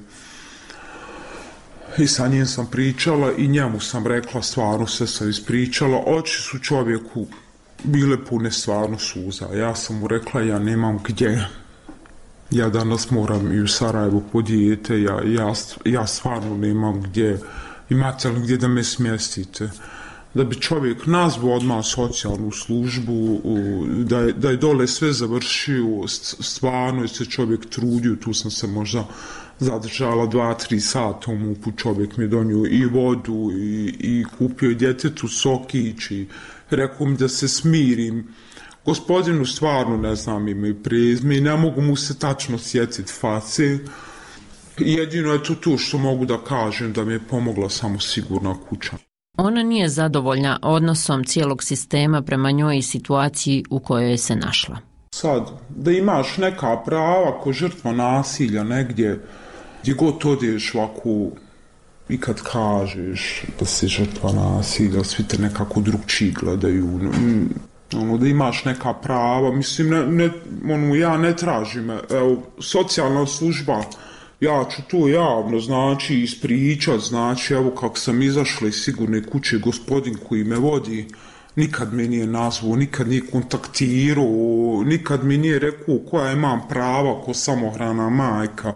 I sa njim sam pričala i njemu sam rekla, stvarno se sam ispričala, oči su čovjeku bile pune stvarno suza. Ja sam mu rekla, ja nemam gdje. Ja danas moram i u Sarajevu po dijete, ja, ja, ja stvarno nemam gdje. Imate li gdje da me smjestite? Da bi čovjek nazvao odmah socijalnu službu, da je, da je dole sve završio, stvarno je se čovjek trudio, tu sam se možda zadržala dva, tri sata u M U P-u, čovjek mi je donio i vodu i, i kupio djetetu sokić i rekao mi da se smirim. Gospodinu stvarno ne znam ime i prezime i ne mogu mu se tačno sjetiti face. Jedino je to tu što mogu da kažem da mi je pomogla samo sigurna kuća. Ona nije zadovoljna odnosom cijelog sistema prema njoj i situaciji u kojoj je se našla. Sad, da imaš neka prava ko žrtva nasilja negdje, gdje god odeš ovako i kad kažeš da si žrtva nasilja, svi te nekako drugčiji gledaju. Ono, da imaš neka prava, mislim, ne, ne, ono, ja ne tražim, evo, socijalna služba, ja ću to javno, znači, ispričat, znači, evo kako sam izašla iz sigurne kuće, gospodin koji me vodi, nikad me nije nazvao, nikad nije kontaktirao, nikad mi nije rekao koja imam prava ko samohrana majka.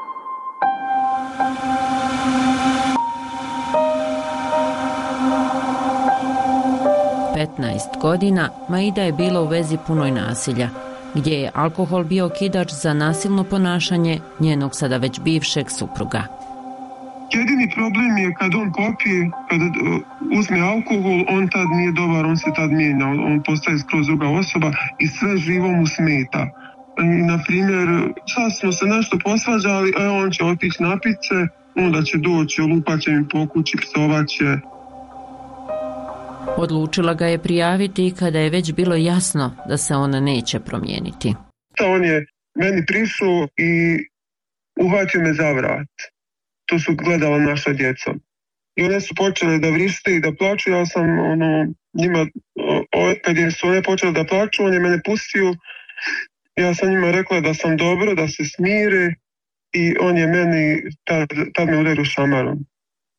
petnaest godina Maida je bila u vezi punoj nasilja, gdje je alkohol bio okidač za nasilno ponašanje njenog sada već bivšeg supruga. Jedini problem je kad on popije, kad uzme alkohol, on tad nije dobar, on se tad mijenja, on postaje skroz druga osoba i sve živo mu smeta. I, na primjer, sad smo se nešto posvađali, a on će otići napit se, onda će doći, lupat će mi po kući, psovat će. Odlučila ga je prijaviti kada je već bilo jasno da se ona neće promijeniti. On je meni prišao i uhvatio me za vrat. To su gledala naša djeca. I one su počele da vrište i da plaču. Ja sam ono, njima, o, kad je su one počele da plaču, on je mene pustio. Ja sam njima rekla da sam dobro, da se smire i on je meni, tad, tad me udario šamarom.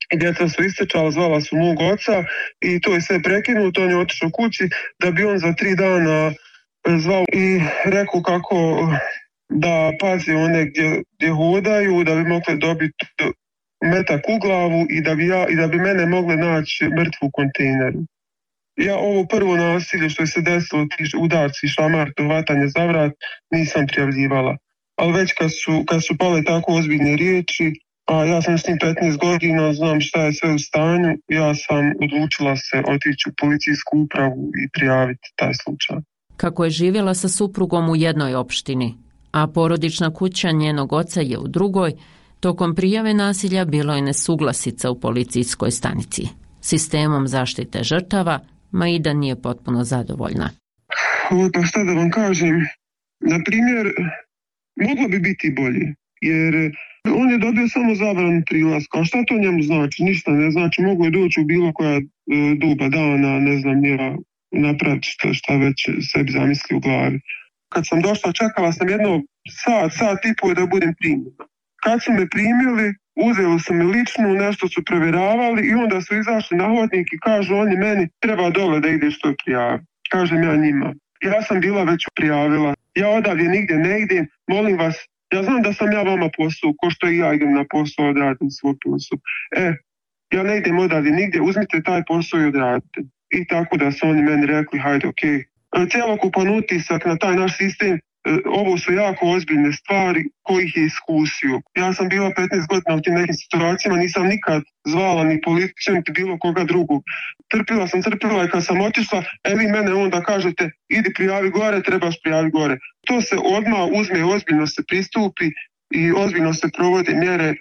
Djeca su istrčala, zvala su mog oca i to je sve prekinuto, on je otišao kući da bi on za tri dana zvao i rekao kako da pazi one gdje, gdje hodaju, da bi mogli dobiti metak u glavu i da bi, ja, i da bi mene mogli naći mrtvu u kontejneru. Ja ovo prvo nasilje što je se desilo, ti udarci, šamar, hvatanje za vrat, nisam prijavljivala. Ali već kad su, kad su pale tako ozbiljne riječi, a ja sam s njim petnaest godina, znam šta je sve u stanju, ja sam odlučila se otići u policijsku upravu i prijaviti taj slučaj. Kako je živjela sa suprugom u jednoj opštini, a porodična kuća njenog oca je u drugoj, tokom prijave nasilja bilo je nesuglasica u policijskoj stanici. Sistemom zaštite žrtava Maida nije potpuno zadovoljna. O, pa šta da vam kažem, na primjer, moglo bi biti bolje, jer on je dobio samo zabranu prilaska, a šta to njemu znači? Ništa ne znači, mogu je doći u bilo koja e, doba dana, ne znam, ja napraviti šta, šta već sebi zamisli u glavi. Kad sam došla, čekala sam jedno sat, sat i pol da budem primljena. Kad su me primili, uzeli su me ličnu, nešto su provjeravali i onda su izašli na hodnik i kažu oni meni treba dole da ideš to prijavi. Kažem ja njima. Ja sam bila već prijavila. Ja odavdje nigdje ne idem, molim vas, ja znam da sam ja vama posao, ko što i ja idem na posao, odradim svoj posao. E, ja ne idem odavdje nigdje, uzmite taj posao i odradite. I tako da su oni meni rekli, hajde, okej. Okay. Cijelokupan utisak na taj naš sistem, ovo su jako ozbiljne stvari kojih je iskusio. Ja sam bila petnaest godina u tim nekim situacijama, nisam nikad zvala ni policiju, niti bilo koga drugog. Trpila sam, trpila i kad sam otišla, e vi mene onda kažete, idi prijavi gore, trebaš prijavi gore. To se odmah uzme, ozbiljno se pristupi i ozbiljno se provode mjere.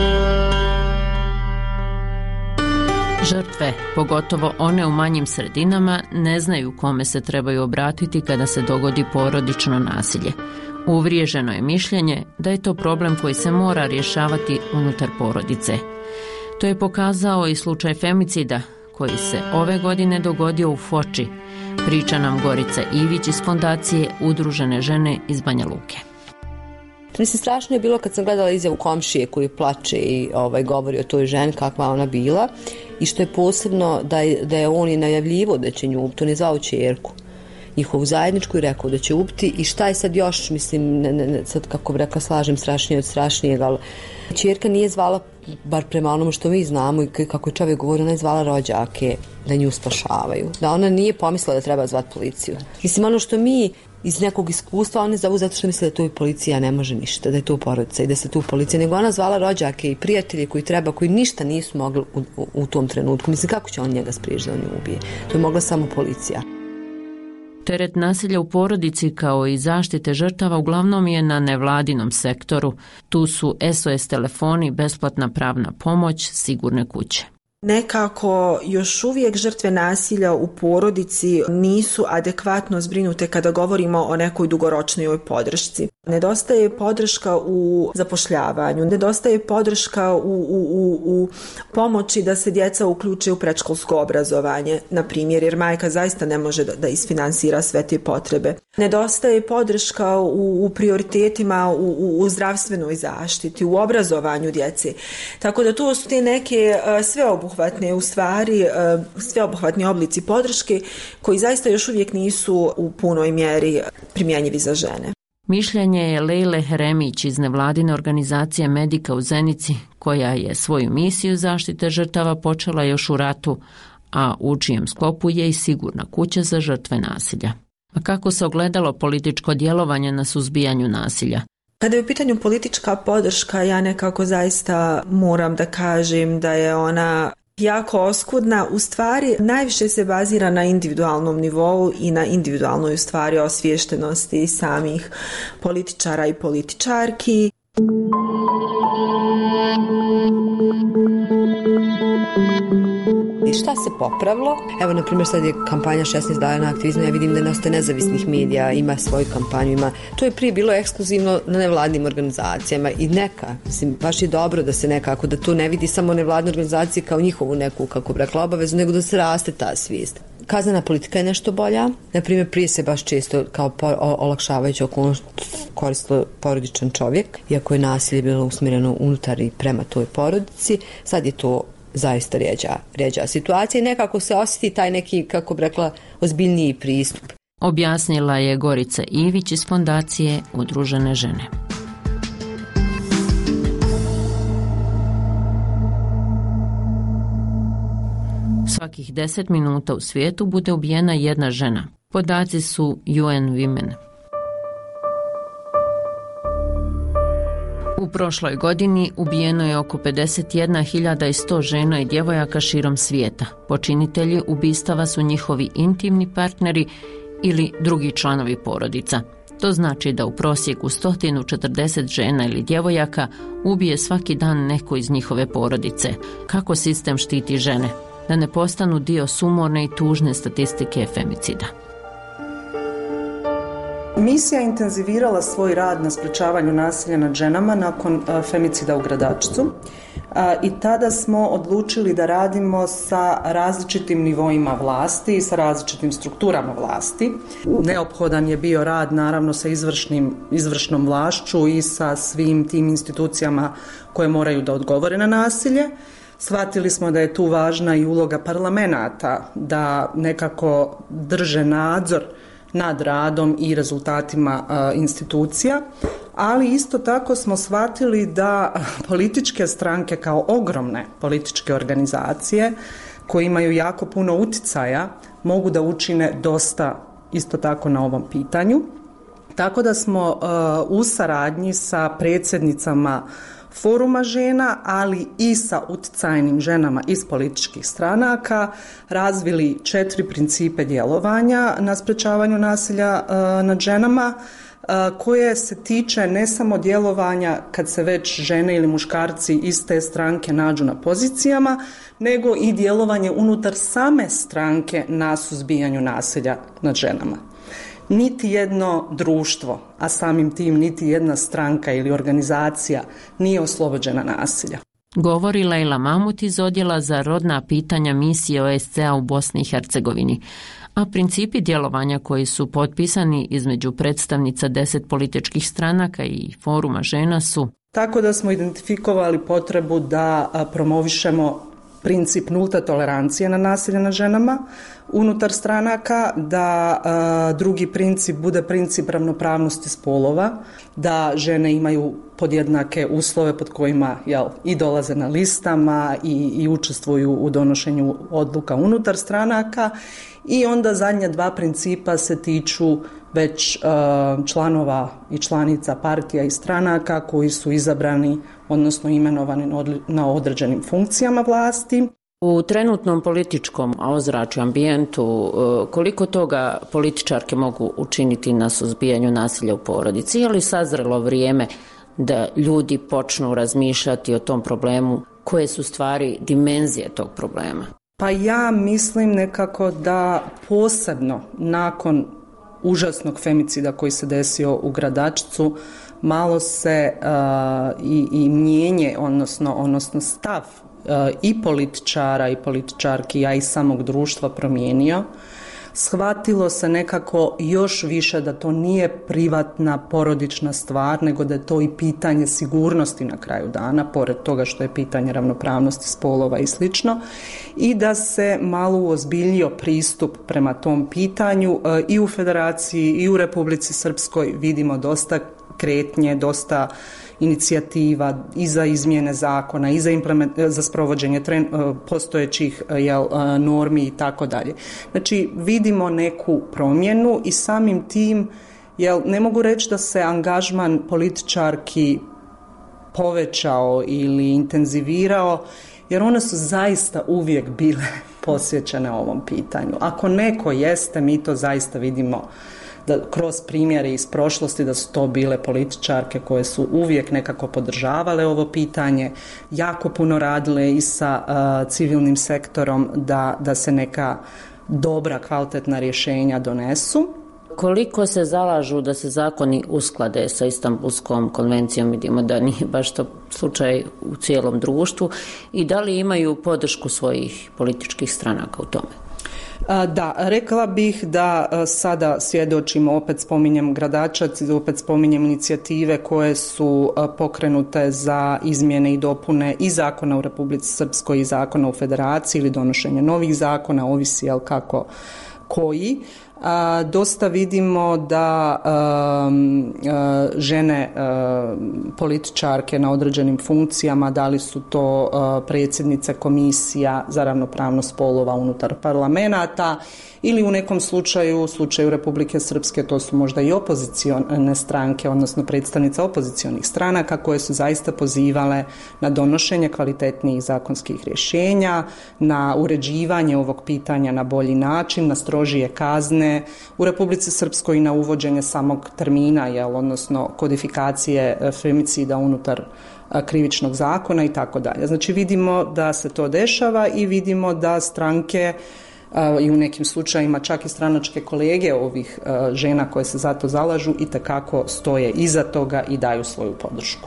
Žrtve, pogotovo one u manjim sredinama, ne znaju kome se trebaju obratiti kada se dogodi porodično nasilje. Uvriježeno je mišljenje da je to problem koji se mora rješavati unutar porodice. To je pokazao i slučaj femicida koji se ove godine dogodio u Foči, priča nam Gorica Ivić iz fondacije Udružene žene iz Banja Luke. Mislim, strašno je bilo kad sam gledala izjavu komšije koji plače i ovaj, govori o toj ženi kakva ona bila i što je posebno da je, da je on i najavljivo da će nju ubiti, on je zvao ćerku njihovu zajedničku i rekao da će ubiti i šta je sad još, mislim, ne, ne, sad kako bi rekla slažem strašnije od strašnijeg, ali ćerka nije zvala, bar prema onome što mi znamo i kako je čovjek govorio, ona je zvala rođake da nju spašavaju, da ona nije pomislila da treba zvati policiju. Mislim, ono što mi iz nekog iskustva, one zovu zato što misle da to i policija ne može ništa, da je to porodica i da se tu policija, nego ona zvala rođake i prijatelje koji treba, koji ništa nisu mogli u, u, u tom trenutku. Mislim, kako će on njega spriječiti da on nju ubije? To je mogla samo policija. Teret nasilja u porodici kao i zaštite žrtava uglavnom je na nevladinom sektoru. Tu su S O S telefoni, besplatna pravna pomoć, sigurne kuće. Nekako još uvijek žrtve nasilja u porodici nisu adekvatno zbrinute kada govorimo o nekoj dugoročnoj podršci. Nedostaje podrška u zapošljavanju, nedostaje podrška u, u, u, u pomoći da se djeca uključe u predškolsko obrazovanje, na primjer, jer majka zaista ne može da, da isfinansira sve te potrebe. Nedostaje podrška u, u prioritetima u, u, u zdravstvenoj zaštiti, u obrazovanju djece. Tako da to su te neke uh, sveobuhvatne u stvari, uh, sveobuhvatni oblici podrške koji zaista još uvijek nisu u punoj mjeri primjenjivi za žene. Mišljenje je Lejle Heremić iz nevladine organizacije Medika u Zenici, koja je svoju misiju zaštite žrtava počela još u ratu, a u čijem sklopu je i sigurna kuća za žrtve nasilja. A kako se ogledalo političko djelovanje na suzbijanju nasilja? Kada je u pitanju politička podrška, ja nekako zaista moram da kažem da je ona jako oskudna. U stvari najviše se bazira na individualnom nivou i na individualnoj u stvari osviještenosti samih političara i političarki. I šta se popravilo? Evo, na primjer, sad je kampanja šesnaest dana aktivizma, ja vidim da je dosta nezavisnih medija, ima svoju kampanju, ima. To je prije bilo ekskluzivno na nevladnim organizacijama i neka, mislim, baš je dobro da se nekako, da to ne vidi samo nevladne organizacije kao njihovu neku, kako bi rekla, obavezu, nego da se raste ta svijest. Kaznena politika je nešto bolja. Na primjer, prije se baš često kao olakšavajuća okolnost koristilo porodičan čovjek, iako je nasilje bilo usmjereno unutar i prema toj porodici. Sad je to zaista rjeđa, rjeđa situacija i nekako se osjeti taj neki, kako bi rekla, ozbiljniji pristup. Objasnila je Gorica Ivić iz Fondacije Udružene žene. Svakih deset minuta u svijetu bude ubijena jedna žena. Podaci su U N Women. U prošloj godini ubijeno je oko pedeset jedna hiljada sto žena i djevojaka širom svijeta. Počinitelji ubistava su njihovi intimni partneri ili drugi članovi porodica. To znači da u prosjeku sto četrdeset žena ili djevojaka ubije svaki dan neko iz njihove porodice. Kako sistem štiti žene? Da ne postanu dio sumorne i tužne statistike femicida. Misija je intenzivirala svoj rad na sprečavanju nasilja nad ženama nakon femicida u Gradačcu i tada smo odlučili da radimo sa različitim nivoima vlasti i sa različitim strukturama vlasti. Neophodan je bio rad naravno sa izvršnim, izvršnom vlašću i sa svim tim institucijama koje moraju da odgovore na nasilje. Shvatili smo da je tu važna i uloga parlamenata da nekako drže nadzor nad radom i rezultatima a, institucija, ali isto tako smo shvatili da političke stranke kao ogromne političke organizacije koje imaju jako puno uticaja mogu da učine dosta isto tako na ovom pitanju. Tako da smo a, u saradnji sa predsjednicama Foruma žena, ali i sa uticajnim ženama iz političkih stranaka razvili četiri principe djelovanja na sprečavanju nasilja uh, nad ženama uh, koje se tiče ne samo djelovanja kad se već žene ili muškarci iz te stranke nađu na pozicijama, nego i djelovanje unutar same stranke na suzbijanju nasilja nad ženama. Niti jedno društvo, a samim tim niti jedna stranka ili organizacija nije oslobođena nasilja. Govori Lejla Mamut iz Odjela za rodna pitanja misije O S C-a u Bosni i Hercegovini. A principi djelovanja koji su potpisani između predstavnica deset političkih stranaka i Foruma žena su... Tako da smo identifikovali potrebu da promovišemo princip nulte tolerancije na nasilje nad ženama unutar stranaka, da a, drugi princip bude princip ravnopravnosti spolova, da žene imaju podjednake uslove pod kojima jel, i dolaze na listama i, i učestvuju u donošenju odluka unutar stranaka. I onda zadnja dva principa se tiču već uh, članova i članica partija i stranaka koji su izabrani, odnosno imenovani na određenim funkcijama vlasti. U trenutnom političkom ozračju, ambijentu, koliko toga političarke mogu učiniti na suzbijanju nasilja u porodici? Je li sazrelo vrijeme da ljudi počnu razmišljati o tom problemu? Koje su stvari dimenzije tog problema? Pa ja mislim nekako da posebno nakon užasnog femicida koji se desio u Gradačcu, malo se uh, i, i mijenje, odnosno, odnosno stav uh, i političara i političarki, a i samog društva promijenio. Shvatilo se nekako još više da to nije privatna porodična stvar, nego da je to i pitanje sigurnosti na kraju dana, pored toga što je pitanje ravnopravnosti spolova i slično, i da se malo uozbiljio pristup prema tom pitanju. I u Federaciji i u Republici Srpskoj vidimo dosta kretnje, dosta inicijativa i za izmjene zakona i za, za sprovođenje tren, postojećih jel, normi i tako dalje. Znači vidimo neku promjenu i samim tim jel, ne mogu reći da se angažman političarki povećao ili intenzivirao, jer one su zaista uvijek bile posvećene ovom pitanju. Ako neko jeste, mi to zaista vidimo da kroz primjere iz prošlosti da su to bile političarke koje su uvijek nekako podržavale ovo pitanje, jako puno radile i sa uh, civilnim sektorom da, da se neka dobra, kvalitetna rješenja donesu. Koliko se zalažu da se zakoni usklade sa Istanbulskom konvencijom, vidimo da nije baš to slučaj u cijelom društvu, i da li imaju podršku svojih političkih stranaka u tome? Da, rekla bih da sada svjedočimo, opet spominjem Gradačac, opet spominjem inicijative koje su pokrenute za izmjene i dopune i zakona u Republici Srpskoj i zakona u Federaciji ili donošenje novih zakona, ovisi jel kako koji. A, dosta vidimo da um, a, žene a, političarke na određenim funkcijama, da li su to a, predsjednice komisija za ravnopravnost spolova unutar parlamenata ili u nekom slučaju, u slučaju Republike Srpske, to su možda i opozicione stranke, odnosno predstavnice opozicionih stranaka koje su zaista pozivale na donošenje kvalitetnijih zakonskih rješenja, na uređivanje ovog pitanja na bolji način, na strožije kazne u Republici Srpskoj i na uvođenje samog termina, jel, odnosno kodifikacije femicida unutar krivičnog zakona i tako dalje. Znači vidimo da se to dešava i vidimo da stranke i u nekim slučajima čak i stranačke kolege ovih žena koje se za to zalažu i tekako stoje iza toga i daju svoju podršku.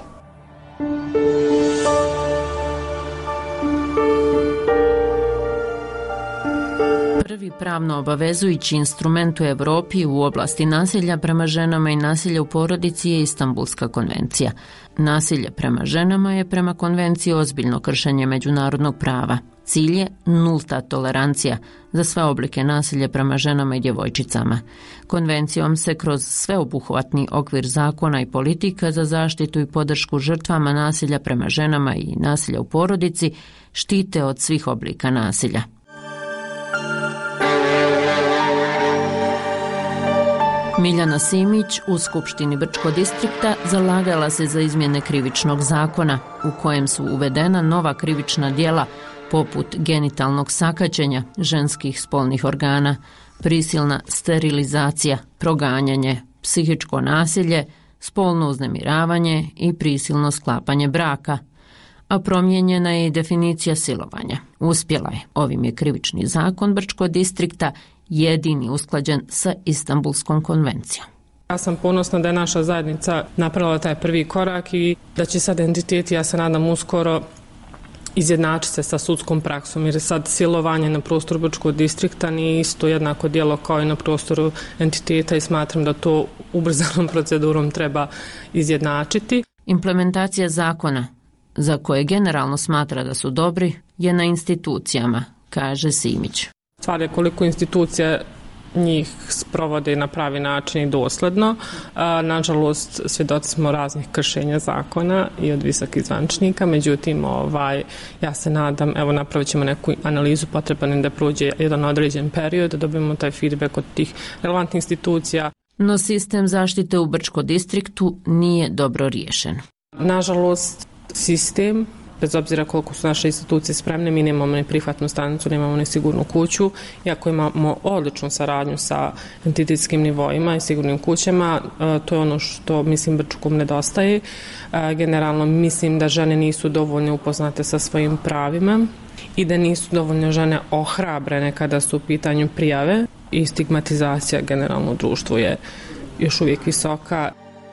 Prvi pravno obavezujući instrument u Evropi u oblasti nasilja prema ženama i nasilja u porodici je Istanbulska konvencija. Nasilje prema ženama je prema konvenciji ozbiljno kršenje međunarodnog prava. Cilj je nulta tolerancija za sve oblike nasilja prema ženama i djevojčicama. Konvencijom se kroz sveobuhvatni okvir zakona i politika za zaštitu i podršku žrtvama nasilja prema ženama i nasilja u porodici štite od svih oblika nasilja. Miljana Simić u Skupštini Brčkog distrikta zalagala se za izmjene krivičnog zakona u kojem su uvedena nova krivična djela poput genitalnog sakaćenja ženskih spolnih organa, prisilna sterilizacija, proganjanje, psihičko nasilje, spolno uznemiravanje i prisilno sklapanje braka, a promijenjena je i definicija silovanja. Uspjela je. Ovim je krivični zakon Brčkog distrikta jedini usklađen sa Istanbulskom konvencijom. Ja sam ponosna da je naša zajednica napravila taj prvi korak i da će sad entiteti, ja se nadam uskoro, izjednačiti se sa sudskom praksom, jer je sad silovanje na prostoru Brčkog distrikta nije isto jednako djelo kao i na prostoru entiteta i smatram da to ubrzanom procedurom treba izjednačiti. Implementacija zakona, za koje generalno smatra da su dobri, je na institucijama, kaže Simić. Stvar je koliko institucija njih sprovode na pravi način i dosledno. Nažalost, svjedoci smo raznih kršenja zakona i od visokih zvančnika, međutim, ovaj, ja se nadam, evo napravit ćemo neku analizu, potreban da prođe jedan određen period, da dobijemo taj feedback od tih relevantnih institucija. No sistem zaštite u Brčkom distriktu nije dobro riješen. Nažalost, sistem, bez obzira koliko su naše institucije spremne, mi nemamo ni prihvatnu stanicu, nemamo ni sigurnu kuću, iako imamo odličnu saradnju sa entitetskim nivoima i sigurnim kućama, to je ono što mislim Brčkom nedostaje. Generalno mislim da žene nisu dovoljno upoznate sa svojim pravima i da nisu dovoljno žene ohrabrene kada su u pitanju prijave i stigmatizacija generalno u društvu je još uvijek visoka.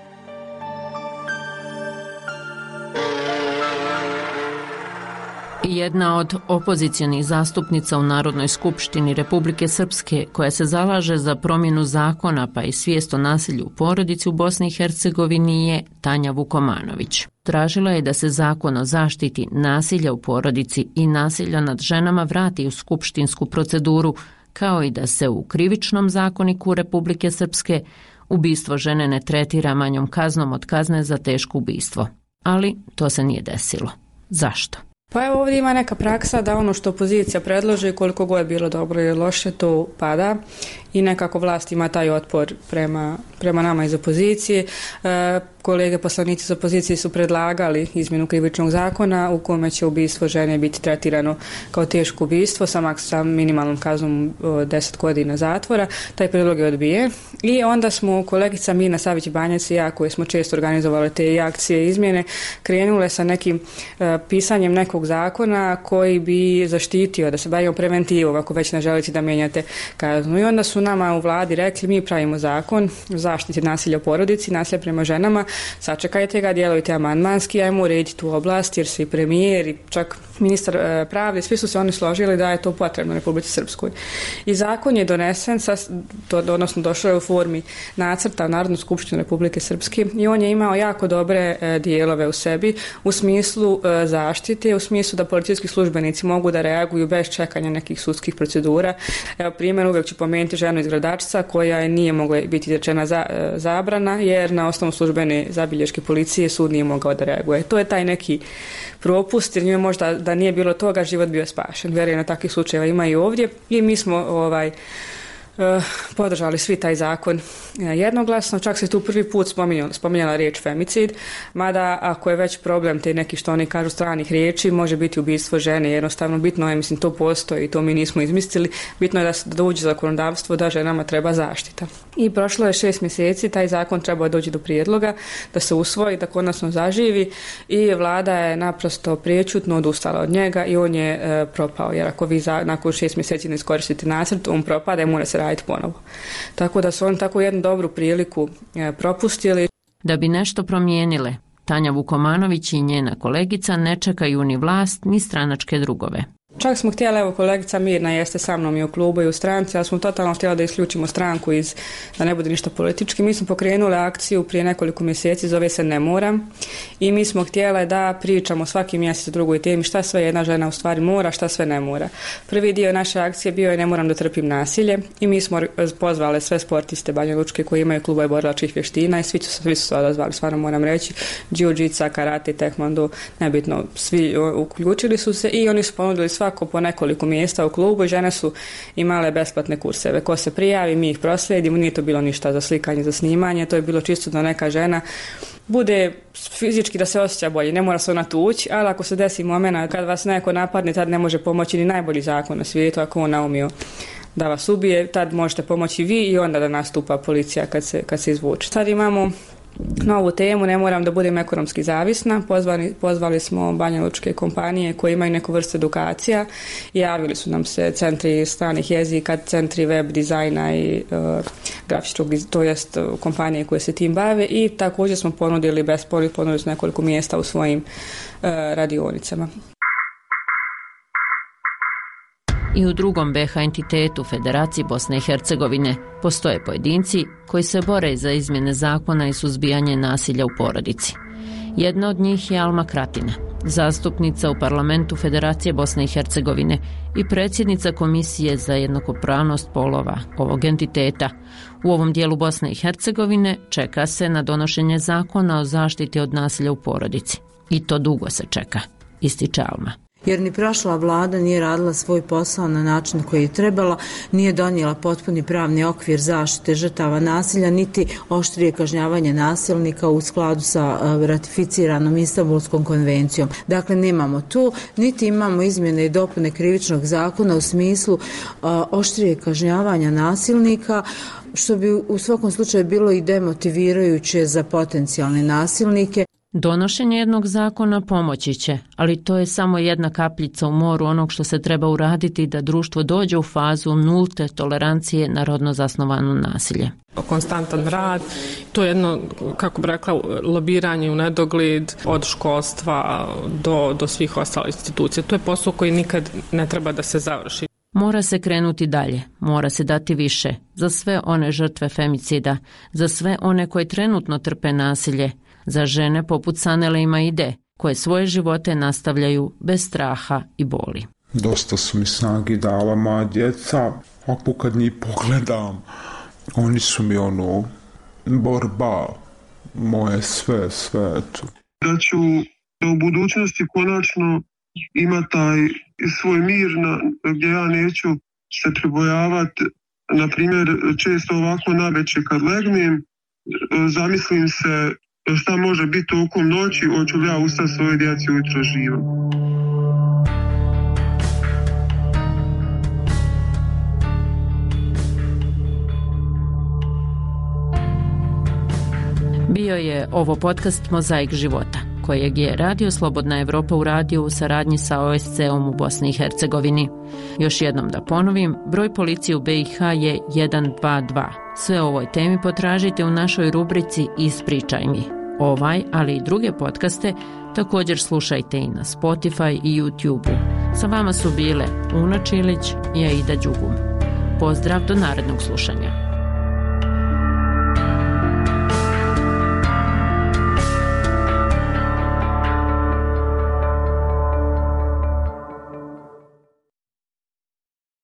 Jedna od opozicionih zastupnica u Narodnoj skupštini Republike Srpske koja se zalaže za promjenu zakona pa i svijest o nasilju u porodici u Bosni i Hercegovini je Tanja Vukomanović. Tražila je da se zakon o zaštiti nasilja u porodici i nasilja nad ženama vrati u skupštinsku proceduru, kao i da se u krivičnom zakoniku Republike Srpske ubistvo žene ne tretira manjom kaznom od kazne za teško ubistvo. Ali to se nije desilo. Zašto? Pa evo ovdje ima neka praksa da ono što opozicija predloži, koliko god je bilo dobro ili loše, to pada i nekako vlast ima taj otpor prema, prema nama iz opozicije. E, kolege poslanici iz opozicije su predlagali izmjenu krivičnog zakona u kome će ubistvo žene biti tretirano kao teško ubistvo sa, sa minimalnom kaznom deset godina zatvora. Taj predlog je odbijen i onda smo kolegica Mina Savić-Banjac i ja, koji smo često organizovali te akcije izmjene, krenule sa nekim e, pisanjem nekog zakona koji bi zaštitio, da se bavimo preventivom ako već ne želite da mijenjate kaznu. I onda su nama u vladi rekli mi pravimo zakon o zaštiti nasilja u porodici, nasilja prema ženama, sačekajte ga, djelujte amandmanski, ajmo urediti tu oblast jer su i premijer i čak ministar e, pravde, svi su se oni složili da je to potrebno Republici Srpskoj. I zakon je donesen, sa, do, odnosno došao je u formi nacrta u Narodnu skupštinu Republike Srpske i on je imao jako dobre e, dijelove u sebi u smislu e, zaštite, u smislu da policijski službenici mogu da reaguju bez čekanja nekih sudskih procedura. Evo primjer, uvijek ću pomenuti ženu iz Gradačca koja je nije mogla biti izrečena za, e, zabrana jer na osnovu službene zabilješke policije sud nije mogao da reaguje. To je taj neki propust jer njoj možda da nije bilo toga život bio spašen. Vjerujem na takvih slučajeva ima i ovdje i mi smo ovaj podržali svi taj zakon jednoglasno, čak se tu prvi put spominjala, spominjala riječ femicid, mada ako je već problem te neki što oni kažu stranih riječi, može biti ubistvo žene, jednostavno bitno je, mislim to postoji i to mi nismo izmislili, bitno je da, se, da uđe zakonodavstvo da ženama treba zaštita. I prošlo je šest mjeseci, taj zakon treba doći do prijedloga, da se usvoji, da konačno zaživi i vlada je naprosto priječutno odustala od njega i on je e, propao, jer ako vi za, nakon šest mjeseci ne iskoristite nacrt, on propada i mora se raditi ponovo. Tako da su oni tako jednu dobru priliku e, propustili. Da bi nešto promijenile, Tanja Vukomanović i njena kolegica ne čekaju ni vlast ni stranačke drugove. Čak smo htjeli, evo kolegica Mirna jeste sa mnom i u klubu i u stranci, ali smo totalno htjeli da isključimo stranku iz, da ne bude ništa politički. Mi smo pokrenuli akciju prije nekoliko mjeseci, zove se Ne moram i mi smo htjeli da pričamo svaki mjesec o drugoj temi šta sve jedna žena u stvari mora, šta sve ne mora. Prvi dio naše akcije bio je Ne moram da trpim nasilje i mi smo pozvali sve sportiste Banja Lučke koji imaju klubove borilačkih vještina i svi su, svi su se odazvali, stvarno moram reći, jiu-jitsu, karate, taekwondo, nebitno, svi uključili su se i oni su ponudili svako po nekoliko mjesta u klubu i žene su imale besplatne kurseve. Ko se prijavi, mi ih proslijedimo, nije to bilo ništa za slikanje, za snimanje, to je bilo čisto da neka žena bude fizički da se osjeća bolje, ne mora se ona tući, ali ako se desi momena kad vas neko napadne, tad ne može pomoći ni najbolji zakon na svijetu, ako on naumio da vas ubije, tad možete pomoći vi i onda da nastupa policija kad se, kad se izvuče. Sad imamo novu temu, ne moram da budem ekonomski zavisna. Pozvali, pozvali smo Banja Lučke kompanije koje imaju neku vrstu edukacija i javili su nam se centri stranih jezika, centri web dizajna i uh, grafičkog, to jest uh, kompanije koje se tim bave i također smo ponudili besplatno, ponudili su nekoliko mjesta u svojim uh, radionicama. I u drugom be ha entitetu Federaciji Bosne i Hercegovine postoje pojedinci koji se bore za izmjene zakona i suzbijanje nasilja u porodici. Jedna od njih je Alma Kratina, zastupnica u parlamentu Federacije Bosne i Hercegovine i predsjednica Komisije za jednakopravnost polova ovog entiteta. U ovom dijelu Bosne i Hercegovine čeka se na donošenje zakona o zaštiti od nasilja u porodici. I to dugo se čeka, ističe Alma. Jer ni prošla vlada nije radila svoj posao na način koji je trebala, nije donijela potpuni pravni okvir zaštite žrtava nasilja, niti oštrije kažnjavanje nasilnika u skladu sa ratificiranom Istanbulskom konvencijom. Dakle, nemamo tu, niti imamo izmjene i dopune krivičnog zakona u smislu oštrije kažnjavanja nasilnika, što bi u svakom slučaju bilo i demotivirajuće za potencijalne nasilnike. Donošenje jednog zakona pomoći će, ali to je samo jedna kapljica u moru onog što se treba uraditi da društvo dođe u fazu nulte tolerancije na rodno zasnovano nasilje. Konstantan rad, to je jedno, kako bi rekla, lobiranje u nedogled od školstva do, do svih ostalih institucija. To je posao koji nikad ne treba da se završi. Mora se krenuti dalje, mora se dati više za sve one žrtve femicida, za sve one koje trenutno trpe nasilje, za žene poput Sanele i Maide, koje svoje živote nastavljaju bez straha i boli. Dosta su mi snagi dala moja djeca, ako kad njih pogledam, oni su mi ono, borba, moje sve, sve. Da ću da u budućnosti konačno ima taj svoj mir na, gdje ja neću se pribojavati. Na primjer, često ovako navečer kad legnem, zamislim se šta može biti tokom noći, hoću li ja ustati svoje djeci ujutro živo. Bio je ovo podcast Mozaik života. kojeg je Radio Slobodna Evropa uradio u saradnji sa O S C-om u Bosni i Hercegovini. Još jednom da ponovim, broj policije u B i H je jedan dva dva. Sve o ovoj temi potražite u našoj rubrici Ispričaj mi. Ovaj, ali i druge podcaste također slušajte i na Spotify i YouTube-u. Sa vama su bile Una Čilić i Aida Đugum. Pozdrav do narednog slušanja.